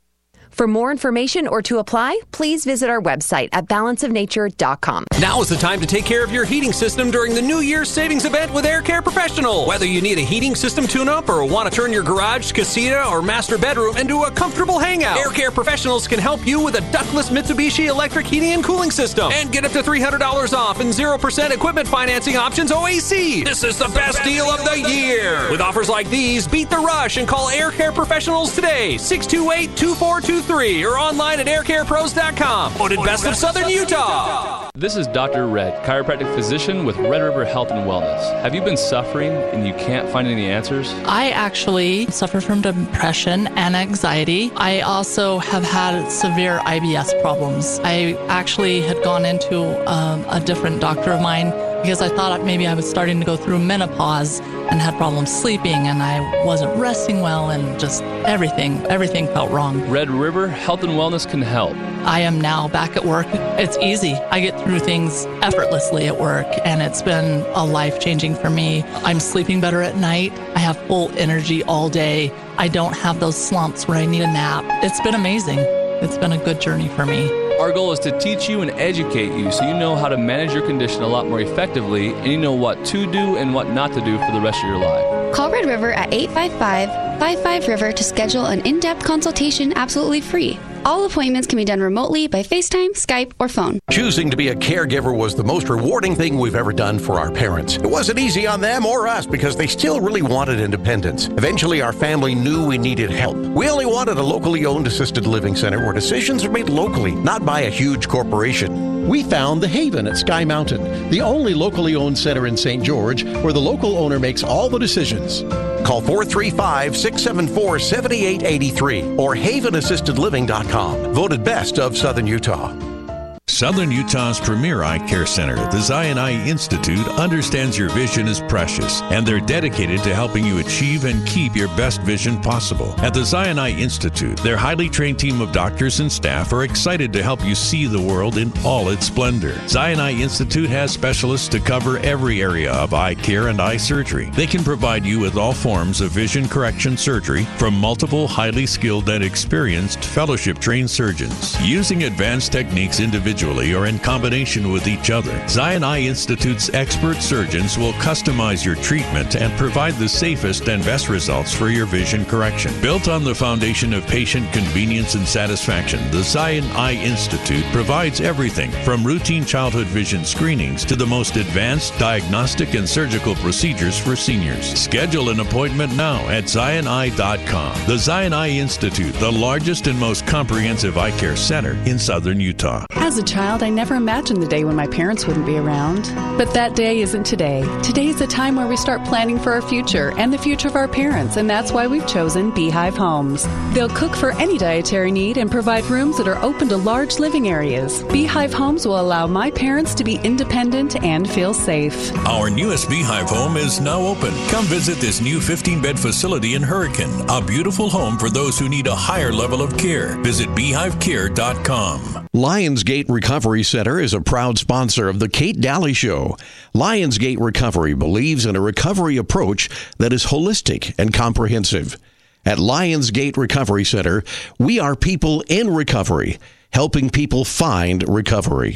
For more information or to apply, please visit our website at balance of nature dot com. Now is the time to take care of your heating system during the New Year's savings event with Air Care Professional. Whether you need a heating system tune-up or want to turn your garage, casita, or master bedroom into a comfortable hangout, Air Care Professionals can help you with a ductless Mitsubishi electric heating and cooling system and get up to three hundred dollars off and zero percent equipment financing options O A C. This is the best deal of the year. With offers like these, beat the rush and call Air Care Professionals today, six two eight, two four two three, or online at air care pros dot com. Voted best of Southern Utah. This is Doctor Red, chiropractic physician with Red River Health and Wellness. Have you been suffering and you can't find any answers? I actually suffer from depression and anxiety. I also have had severe I B S problems. I actually had gone into um, a different doctor of mine because I thought maybe I was starting to go through menopause and had problems sleeping and I wasn't resting well and just everything, everything felt wrong. Red River Health and Wellness can help. I am now back at work. It's easy. I get through things effortlessly at work and it's been a life-changing for me. I'm sleeping better at night. I have full energy all day. I don't have those slumps where I need a nap. It's been amazing. It's been a good journey for me. Our goal is to teach you and educate you so you know how to manage your condition a lot more effectively and you know what to do and what not to do for the rest of your life. Call Red River at eight five five, five five, River to schedule an in-depth consultation absolutely free. All appointments can be done remotely by FaceTime, Skype, or phone. Choosing to be a caregiver was the most rewarding thing we've ever done for our parents. It wasn't easy on them or us because they still really wanted independence. Eventually, our family knew we needed help. We only wanted a locally owned assisted living center where decisions are made locally, not by a huge corporation. We found The Haven at Sky Mountain, the only locally owned center in Saint George where the local owner makes all the decisions. Call four three five, six seven four, seven eight eight three or haven assisted living dot com. Voted best of Southern Utah. Southern Utah's premier eye care center, the Zion Eye Institute, understands your vision is precious, and they're dedicated to helping you achieve and keep your best vision possible. At the Zion Eye Institute, their highly trained team of doctors and staff are excited to help you see the world in all its splendor. Zion Eye Institute has specialists to cover every area of eye care and eye surgery. They can provide you with all forms of vision correction surgery from multiple highly skilled and experienced fellowship-trained surgeons. Using advanced techniques individually or in combination with each other, Zion Eye Institute's expert surgeons will customize your treatment and provide the safest and best results for your vision correction. Built on the foundation of patient convenience and satisfaction, the Zion Eye Institute provides everything from routine childhood vision screenings to the most advanced diagnostic and surgical procedures for seniors. Schedule an appointment now at zion eye dot com. The Zion Eye Institute, the largest and most comprehensive eye care center in Southern Utah. As a child, I never imagined the day when my parents wouldn't be around. But that day isn't today. Today is the time where we start planning for our future and the future of our parents, and that's why we've chosen Beehive Homes. They'll cook for any dietary need and provide rooms that are open to large living areas. Beehive Homes will allow my parents to be independent and feel safe. Our newest Beehive Home is now open. Come visit this new fifteen-bed facility in Hurricane, a beautiful home for those who need a higher level of care. Visit beehive care dot com. Lionsgate Recovery Center is a proud sponsor of the Kate Daly Show. Lionsgate Recovery believes in a recovery approach that is holistic and comprehensive. At Lionsgate Recovery Center, we are people in recovery, helping people find recovery.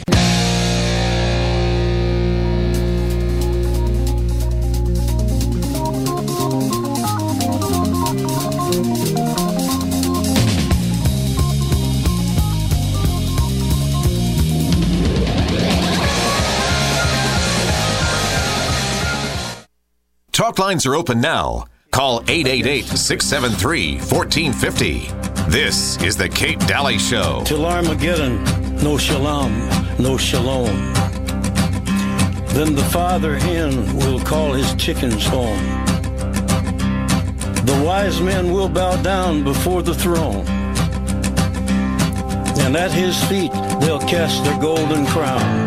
Talk lines are open now. Call eight eight eight, six seven three, one four five zero. This is the Kate Daly Show. Till Armageddon, no shalom, no shalom. Then the father hen will call his chickens home. The wise men will bow down before the throne. And at his feet they'll cast their golden crowns.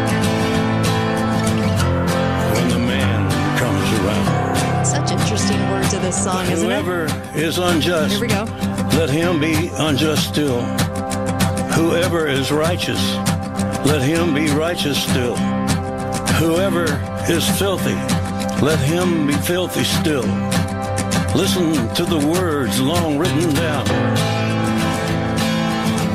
Such interesting words of this song, isn't it? Whoever is unjust, here we go. Let him be unjust still. Whoever is righteous, let him be righteous still. Whoever is filthy, let him be filthy still. Listen to the words long written down.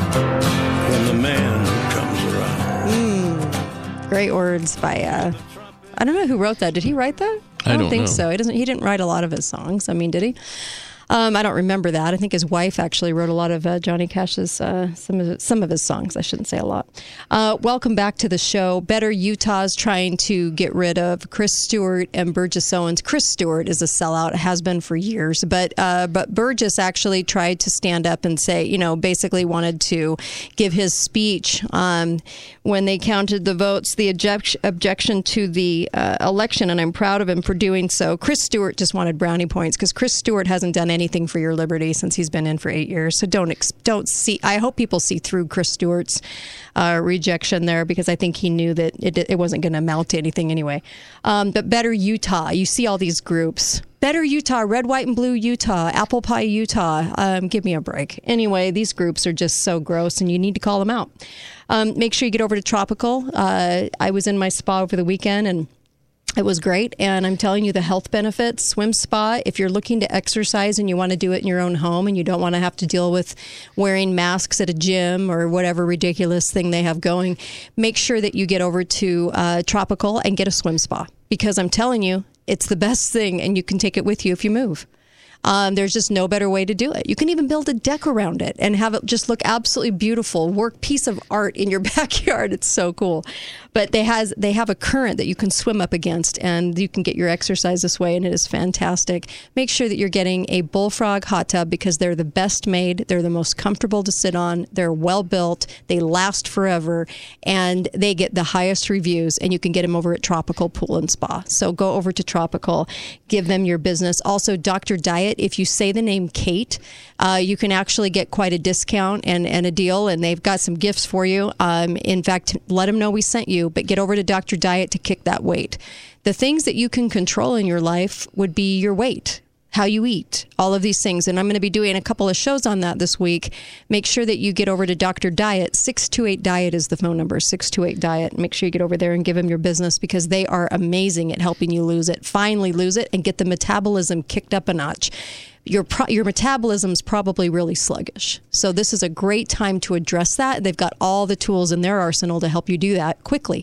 when the man comes around. Mm, great words by, uh, I don't know who wrote that. Did he write that? I I don't, don't think know. so. He doesn't. He didn't write a lot of his songs. I mean, did he? Um, I don't remember that. I think his wife actually wrote a lot of uh, Johnny Cash's, uh, some of his, some of his songs. I shouldn't say a lot. Uh, welcome back to the show. Better Utah's trying to get rid of Chris Stewart and Burgess Owens. Chris Stewart is a sellout, has been for years, but uh, but Burgess actually tried to stand up and say, you know, basically wanted to give his speech um, when they counted the votes, the object, objection to the uh, election, and I'm proud of him for doing so. Chris Stewart just wanted brownie points because Chris Stewart hasn't done anything anything for your liberty since he's been in for eight years. So don't ex- don't see. I hope people see through Chris Stewart's uh, rejection there, because I think he knew that it, it wasn't going to amount to anything anyway. Um, but Better Utah, you see all these groups. Better Utah, Red, White, and Blue Utah, Apple Pie Utah. Um, give me a break. Anyway, these groups are just so gross, and you need to call them out. Um, make sure you get over to Tropical. Uh, I was in my spa over the weekend, and it was great, and I'm telling you the health benefits. Swim Spa, if you're looking to exercise and you want to do it in your own home and you don't want to have to deal with wearing masks at a gym or whatever ridiculous thing they have going, make sure that you get over to uh, Tropical and get a swim spa, because I'm telling you, it's the best thing, and you can take it with you if you move. Um, there's just no better way to do it. You can even build a deck around it and have it just look absolutely beautiful. Work piece of art in your backyard. It's so cool. But they has they have a current that you can swim up against, and you can get your exercise this way, and it is fantastic. Make sure that you're getting a Bullfrog hot tub, because they're the best made. They're the most comfortable to sit on. They're well built. They last forever, and they get the highest reviews, and you can get them over at Tropical Pool and Spa. So go over to Tropical, give them your business. Also, Doctor Diet, if you say the name Kate, uh, you can actually get quite a discount and, and a deal, and they've got some gifts for you. Um, in fact, let them know we sent you, but get over to Doctor Diet to kick that weight. The things that you can control in your life would be your weight, how you eat, all of these things. And I'm going to be doing a couple of shows on that this week. Make sure that you get over to Doctor Diet. six two eight diet is the phone number, six two eight diet. Make sure you get over there and give them your business, because they are amazing at helping you lose it, finally lose it, and get the metabolism kicked up a notch. Your pro- your metabolism's probably really sluggish. So this is a great time to address that. They've got all the tools in their arsenal to help you do that quickly.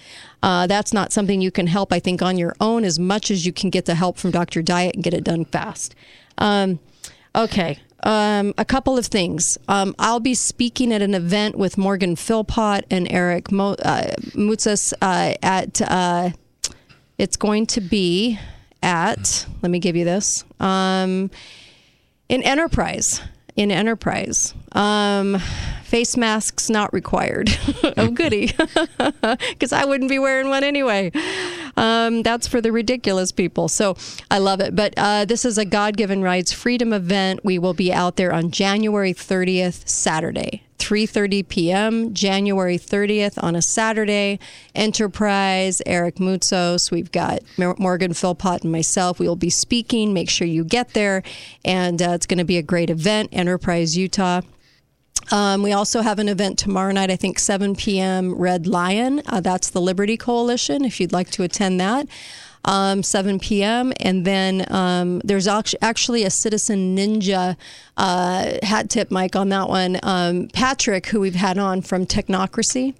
Uh, that's not something you can help, I think, on your own as much as you can get the help from Doctor Diet and get it done fast. Um, okay. Um, a couple of things. Um, I'll be speaking at an event with Morgan Philpott and Eric Mo- uh, Moutsas uh, at, uh, it's going to be at, let me give you this, um, in Enterprise. In Enterprise. Um, face masks not required. Oh, goody. Because I wouldn't be wearing one anyway. Um, that's for the ridiculous people. So I love it. But uh, this is a God-given rights freedom event. We will be out there on January thirtieth, Saturday. three thirty p.m., January thirtieth on a Saturday. Enterprise, Eric Moutsos. We've got Morgan Philpott and myself. We will be speaking. Make sure you get there. And uh, it's going to be a great event, Enterprise, Utah. Um, we also have an event tomorrow night, I think seven p.m., Red Lion. Uh, that's the Liberty Coalition, if you'd like to attend that. Um, seven p.m. And then um, there's actually a Citizen Ninja uh, hat tip, Mike, on that one. Um, Patrick, who we've had on from Technocracy,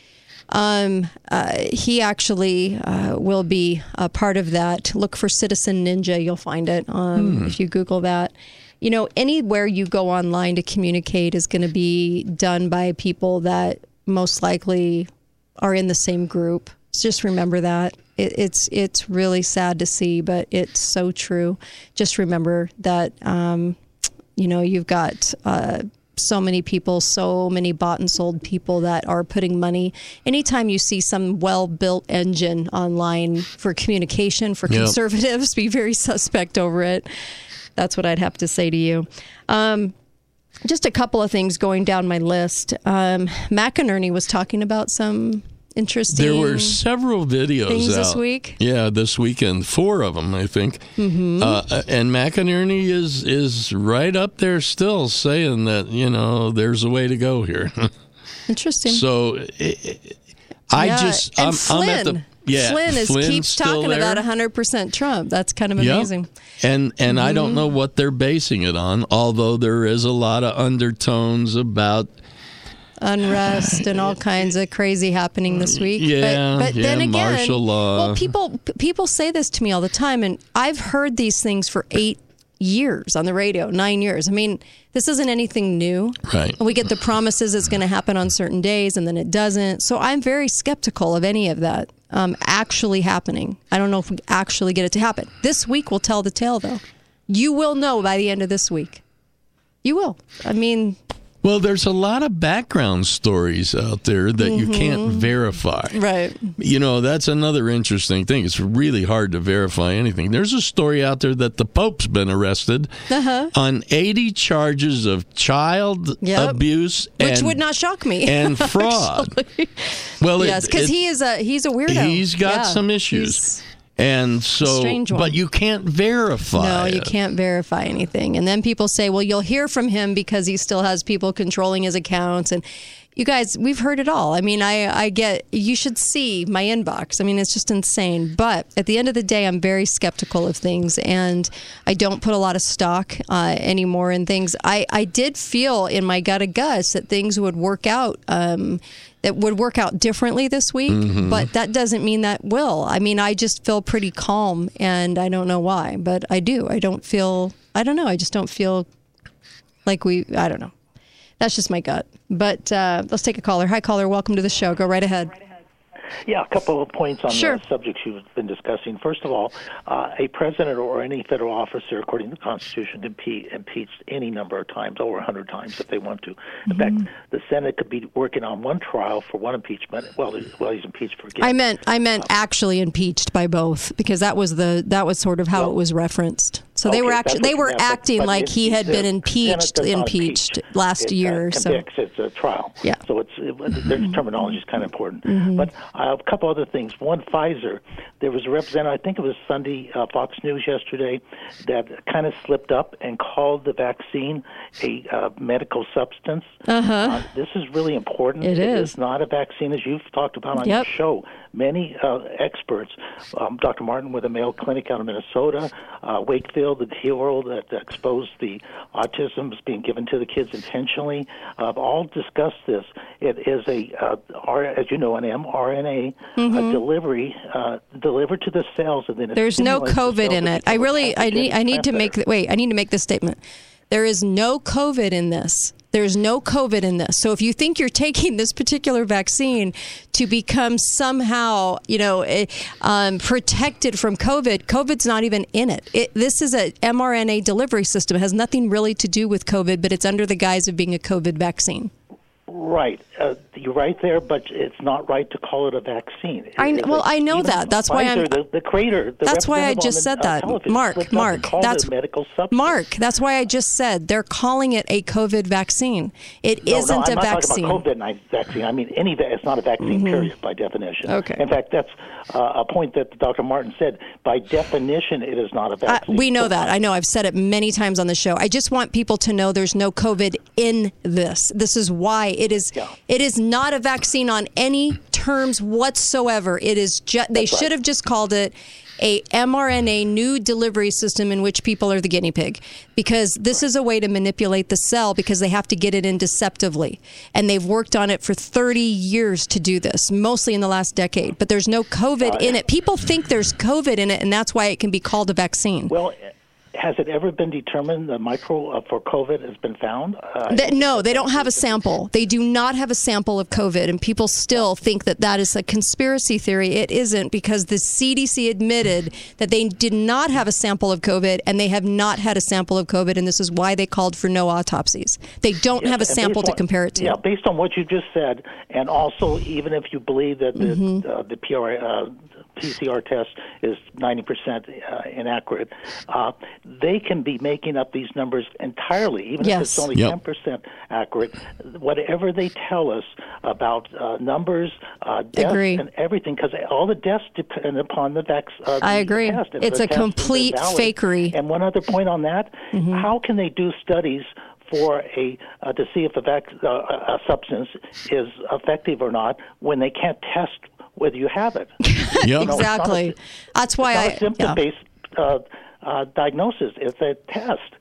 um, uh, he actually uh, will be a part of that. Look for Citizen Ninja. You'll find it um, hmm. if you Google that. You know, anywhere you go online to communicate is going to be done by people that most likely are in the same group. Just remember that. It, it's it's really sad to see, but it's so true. Just remember that, um, you know, you've got uh, so many people, so many bought and sold people that are putting money. Anytime you see some well-built engine online for communication, for yep. conservatives, be very suspect over it. That's what I'd have to say to you. Um, just a couple of things going down my list. Um, McInerney was talking about some interesting There were several videos things out. this week. Yeah, this weekend. Four of them, I think. Mm-hmm. Uh, and McInerney is, is right up there still saying that, you know, there's a way to go here. Interesting. So it, it, I yeah. just, and I'm, Flynn. I'm at the... Yeah, Flynn is Flynn's keeps talking there. about one hundred percent Trump. That's kind of Yep. amazing. And and Mm-hmm. I don't know what they're basing it on, although there is a lot of undertones about unrest and all kinds of crazy happening this week. Yeah, but, but yeah, then again, martial law. well, people people say this to me all the time, and I've heard these things for eight years on the radio, nine years. I mean, this isn't anything new. Right. We get the promises it's going to happen on certain days, and then it doesn't. So I'm very skeptical of any of that um, actually happening. I don't know if we actually get it to happen. This week will tell the tale, though. You will know by the end of this week. You will. I mean... Well, there's a lot of background stories out there that mm-hmm. you can't verify. Right. You know, that's another interesting thing. It's really hard to verify anything. There's a story out there that the Pope's been arrested uh-huh. on eighty charges of child yep. abuse. Which and, would not shock me. And fraud. Well, yes, because he is a he's a weirdo. He's got yeah. some issues. He's, And so, but you can't verify. No, you it. can't verify anything. And then people say, well, you'll hear from him because he still has people controlling his accounts. And you guys, we've heard it all. I mean, I, I get, you should see my inbox. I mean, it's just insane. But at the end of the day, I'm very skeptical of things. And I don't put a lot of stock uh, anymore in things. I, I did feel in my gut of guts that things would work out. Um, that would work out differently this week, mm-hmm. but that doesn't mean that will. I mean, I just feel pretty calm, and I don't know why, but I do. I don't feel, I don't know, I just don't feel like we, I don't know. That's just my gut. But uh, let's take a caller. Hi, caller. Welcome to the show. Go right ahead. Yeah, a couple of points on sure. the subjects you've been discussing. First of all, uh, a president or any federal officer, according to the Constitution, can be impeached any number of times, over one hundred times if they want to. In mm-hmm. fact, the Senate could be working on one trial for one impeachment while well, he's impeached for again. I meant I meant um, actually impeached by both, because that was the that was sort of how well, it was referenced. So okay, they were actually they were acting but, but like it, he had the been impeached impeached impeach. last it, year. Uh, convicts, so it's a trial. Yeah. So it's it, their terminology is kind of important. Mm-hmm. But uh, a couple other things. One, Pfizer. There was a representative, I think it was Sunday, uh, Fox News yesterday, that kind of slipped up and called the vaccine a uh, medical substance. Uh-huh. Uh, this is really important. It, it is. is not a vaccine, as you've talked about on yep. your show. Many uh, experts, um, Doctor Martin with the Mayo Clinic out of Minnesota, uh, Wakefield, the hero that exposed the autism being given to the kids intentionally, uh, all discussed this. It is a, uh, R, as you know, an mRNA mm-hmm. uh, delivery uh, delivered to the cells, and then it there's no COVID in it. I really, I need, I need to make. Better. Wait, I need to make this statement. There is no COVID in this. There's no COVID in this. So if you think you're taking this particular vaccine to become somehow, you know, um, protected from COVID, COVID's not even in it. it. This is a mRNA delivery system. It has nothing really to do with COVID, but it's under the guise of being a COVID vaccine. Right. Uh, you're right there, but it's not right to call it a vaccine. I, well, I know that. That's Pfizer, why I'm. The, the creator. The that's why I just the, said uh, that, Mark. Mark. That's medical Mark. That's why I just said they're calling it a COVID vaccine. It no, isn't no, I'm a not vaccine. Talking about COVID vaccine. I mean, any. It's not a vaccine. Mm-hmm. Period. By definition. Okay. In fact, that's uh, a point that Doctor Martin said. By definition, it is not a vaccine. Uh, we know so, that. I know. I've said it many times on the show. I just want people to know there's no COVID in this. This is why it is. Yeah. It is not a vaccine on any terms whatsoever. It is just. They That's should right. have just called it a mRNA new delivery system in which people are the guinea pig, because this is a way to manipulate the cell, because they have to get it in deceptively, and they've worked on it for thirty years to do this, mostly in the last decade. But there's no COVID in it. People think there's COVID in it, and that's why it can be called a vaccine. Well, has it ever been determined the micro uh, for COVID has been found? Uh, the, no, they don't have a sample. They do not have a sample of COVID, and people still think that that is a conspiracy theory. It isn't, because the C D C admitted that they did not have a sample of COVID, and they have not had a sample of COVID, and this is why they called for no autopsies. They don't yes, have a sample on, to compare it to. Yeah, based on what you just said, and also even if you believe that the Mm-hmm. uh, the P R, uh, P C R test is ninety percent uh, inaccurate, uh, they can be making up these numbers entirely, even yes. if it's only yep. ten percent accurate. Whatever they tell us about uh, numbers, uh, deaths, agree. and everything, because all the deaths depend upon the vaccine. Uh, I agree. Test. And It's the a test complete valid. fakery. And one other point on that, mm-hmm. how can they do studies for a uh, to see if a, vac- uh, a substance is effective or not when they can't test whether you have it? Yep. You know, exactly. A, That's why it's not I. a symptom-based yeah. uh, uh, diagnosis. It's a test.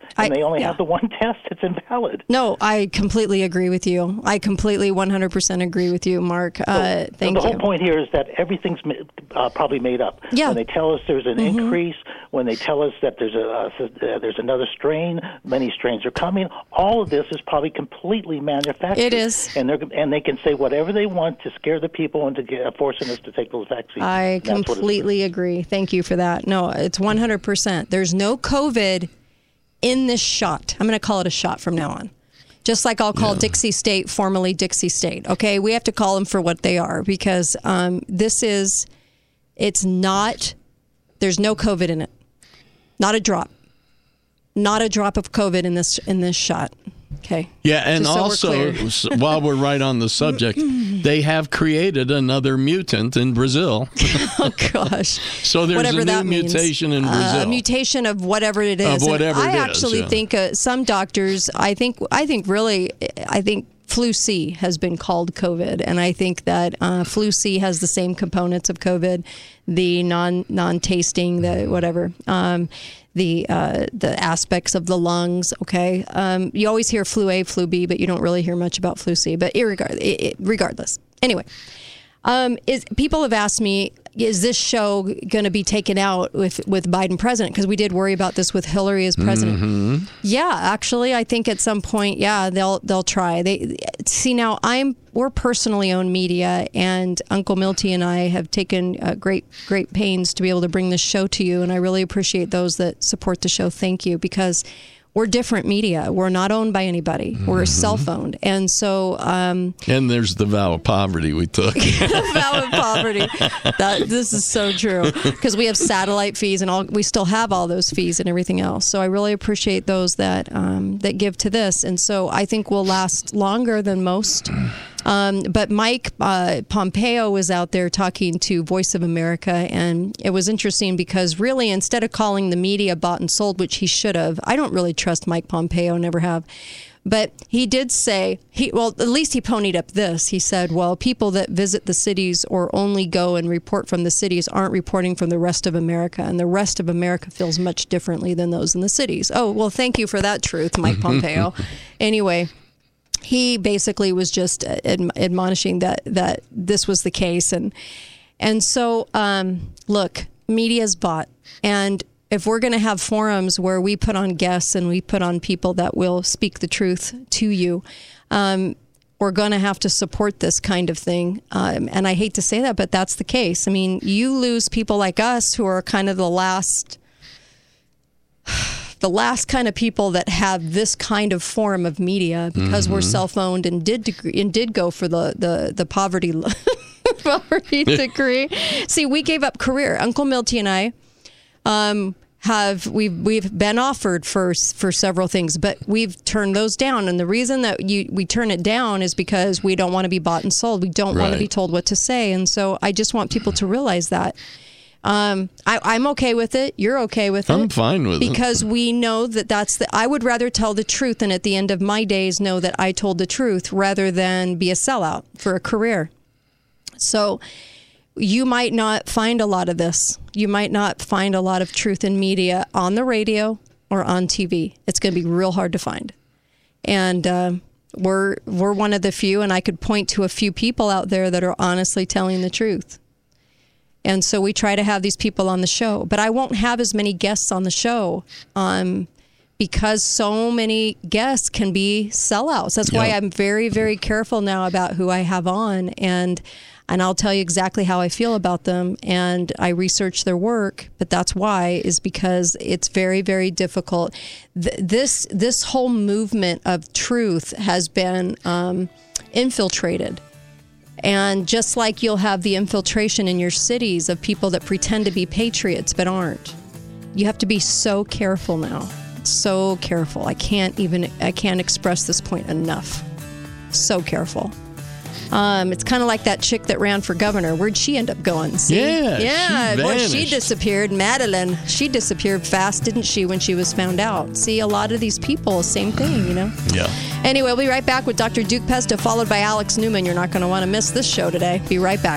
and I- they only yeah. have the one test, it's invalid. No, I completely agree with you. I completely one hundred percent agree with you, Mark. Uh, So thank the you. whole point here is that everything's ma- uh, probably made up. Yeah. When they tell us there's an Mhm. increase, when they tell us that there's a uh, there's another strain, many strains are coming. All of this is probably completely manufactured. It is. and they are and they can say whatever they want to scare the people into get, uh, forcing us to take those vaccines. I That's what it's- completely agree. Thank you for that. No, it's one hundred percent. There's no COVID in this shot. I'm going to call it a shot from now on. Just like I'll call Dixie State formerly Dixie State. Okay, we have to call them for what they are because um, this is, it's not, there's no COVID in it. Not a drop. Not a drop of COVID in this in this shot. Okay. Yeah, and Just so we're also, clear. s- while we're right on the subject, they have created another mutant in Brazil. Oh, gosh. So there's Whatever a new that means. mutation in Uh, Brazil. a mutation of whatever it is. Of And whatever I it is, actually yeah. think uh, some doctors, I think, I think really, I think flu C has been called COVID, and I think that uh, flu C has the same components of COVID, the non non tasting, the whatever. Um, the uh, the aspects of the lungs. Okay, um, you always hear flu A, flu B, but you don't really hear much about flu C. But irregard- it, it, regardless, anyway, um, is people have asked me, is this show going to be taken out with with Biden president? Because we did worry about this with Hillary as president. Mhm. Yeah, actually, I think at some point, yeah, they'll they'll try. They see now. I'm we're personally owned media, and Uncle Milty and I have taken uh, great great pains to be able to bring this show to you, and I really appreciate those that support the show. Thank you, because we're different media. We're not owned by anybody. We're self-owned, and so. Um, And there's the vow of poverty we took. vow of poverty. That, this is so true because we have satellite fees and all. We still have all those fees and everything else. So I really appreciate those that um, that give to this, and so I think we'll last longer than most. Um, but Mike uh, Pompeo was out there talking to Voice of America, and it was interesting because really, instead of calling the media bought and sold, which he should have, I don't really trust Mike Pompeo, never have. But he did say, he well, at least he ponied up this. He said, well, people that visit the cities or only go and report from the cities aren't reporting from the rest of America. And the rest of America feels much differently than those in the cities. Oh, well, thank you for that truth, Mike Pompeo. Anyway, he basically was just ad- admonishing that, that this was the case. And, and so, um, look, media's bought. And if we're going to have forums where we put on guests and we put on people that will speak the truth to you, um, we're going to have to support this kind of thing. Um, and I hate to say that, but that's the case. I mean, you lose people like us who are kind of the last, the last kind of people that have this kind of form of media because we're Mhm. self-owned and did degree, and did go for the, the, the poverty, poverty degree. See, we gave up career. Uncle Milty and I, um, have we've we've been offered for for several things, but we've turned those down. And the reason that you we turn it down is because we don't want to be bought and sold. We don't want to Right. be told what to say. And so I just want people to realize that. Um, I, I'm okay with it. You're okay with it. I'm fine with it. Because we know that that's the. I would rather tell the truth, and at the end of my days, know that I told the truth rather than be a sellout for a career. So. You might not find a lot of this. You might not find a lot of truth in media on the radio or on T V. It's going to be real hard to find. And uh, we're we're one of the few, and I could point to a few people out there that are honestly telling the truth. And so we try to have these people on the show. But I won't have as many guests on the show um, because so many guests can be sellouts. That's why Yeah. I'm very, very careful now about who I have on. And And I'll tell you exactly how I feel about them. And I research their work, but that's why, is because it's very, very difficult. Th- this this whole movement of truth has been um, infiltrated. And just like you'll have the infiltration in your cities of people that pretend to be patriots but aren't, you have to be so careful now. So careful. I can't even, I can't express this point enough. So careful. Um, it's kind of like that chick that ran for governor. Where'd she end up going? See? Yeah, yeah. she Boy, she vanished. disappeared. Madeline, she disappeared fast, didn't she, when she was found out? See, a lot of these people, same thing, you know? Yeah. Anyway, we'll be right back with Doctor Duke Pesta, followed by Alex Newman. You're not going to want to miss this show today. Be right back.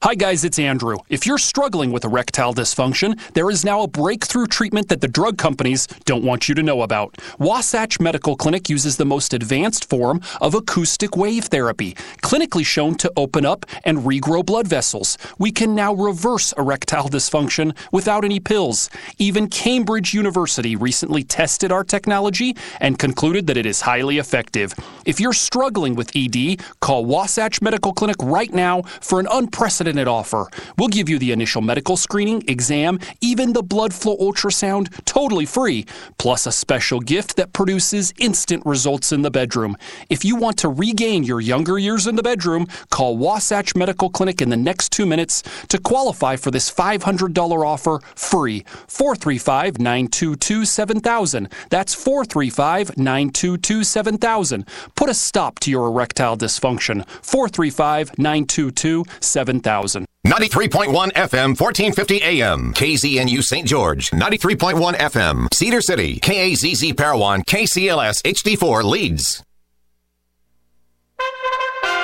Hi guys, it's Andrew. If you're struggling with erectile dysfunction, there is now a breakthrough treatment that the drug companies don't want you to know about. Wasatch Medical Clinic uses the most advanced form of acoustic wave therapy, clinically shown to open up and regrow blood vessels. We can now reverse erectile dysfunction without any pills. Even Cambridge University recently tested our technology and concluded that it is highly effective. If you're struggling with E D, call Wasatch Medical Clinic right now for an unprecedented offer. We'll give you the initial medical screening, exam, even the blood flow ultrasound totally free, plus a special gift that produces instant results in the bedroom. If you want to regain your younger years in the bedroom, call Wasatch Medical Clinic in the next two minutes to qualify for this five hundred dollars offer free. four three five, nine two two, seven thousand. That's four three five, nine two two, seven thousand. Put a stop to your erectile dysfunction. four three five, nine two two, seven thousand. ninety-three point one F M, fourteen fifty A M, K Z N U Saint George, ninety-three point one F M, Cedar City, K A Z Z Parowan, K C L S H D four Leeds.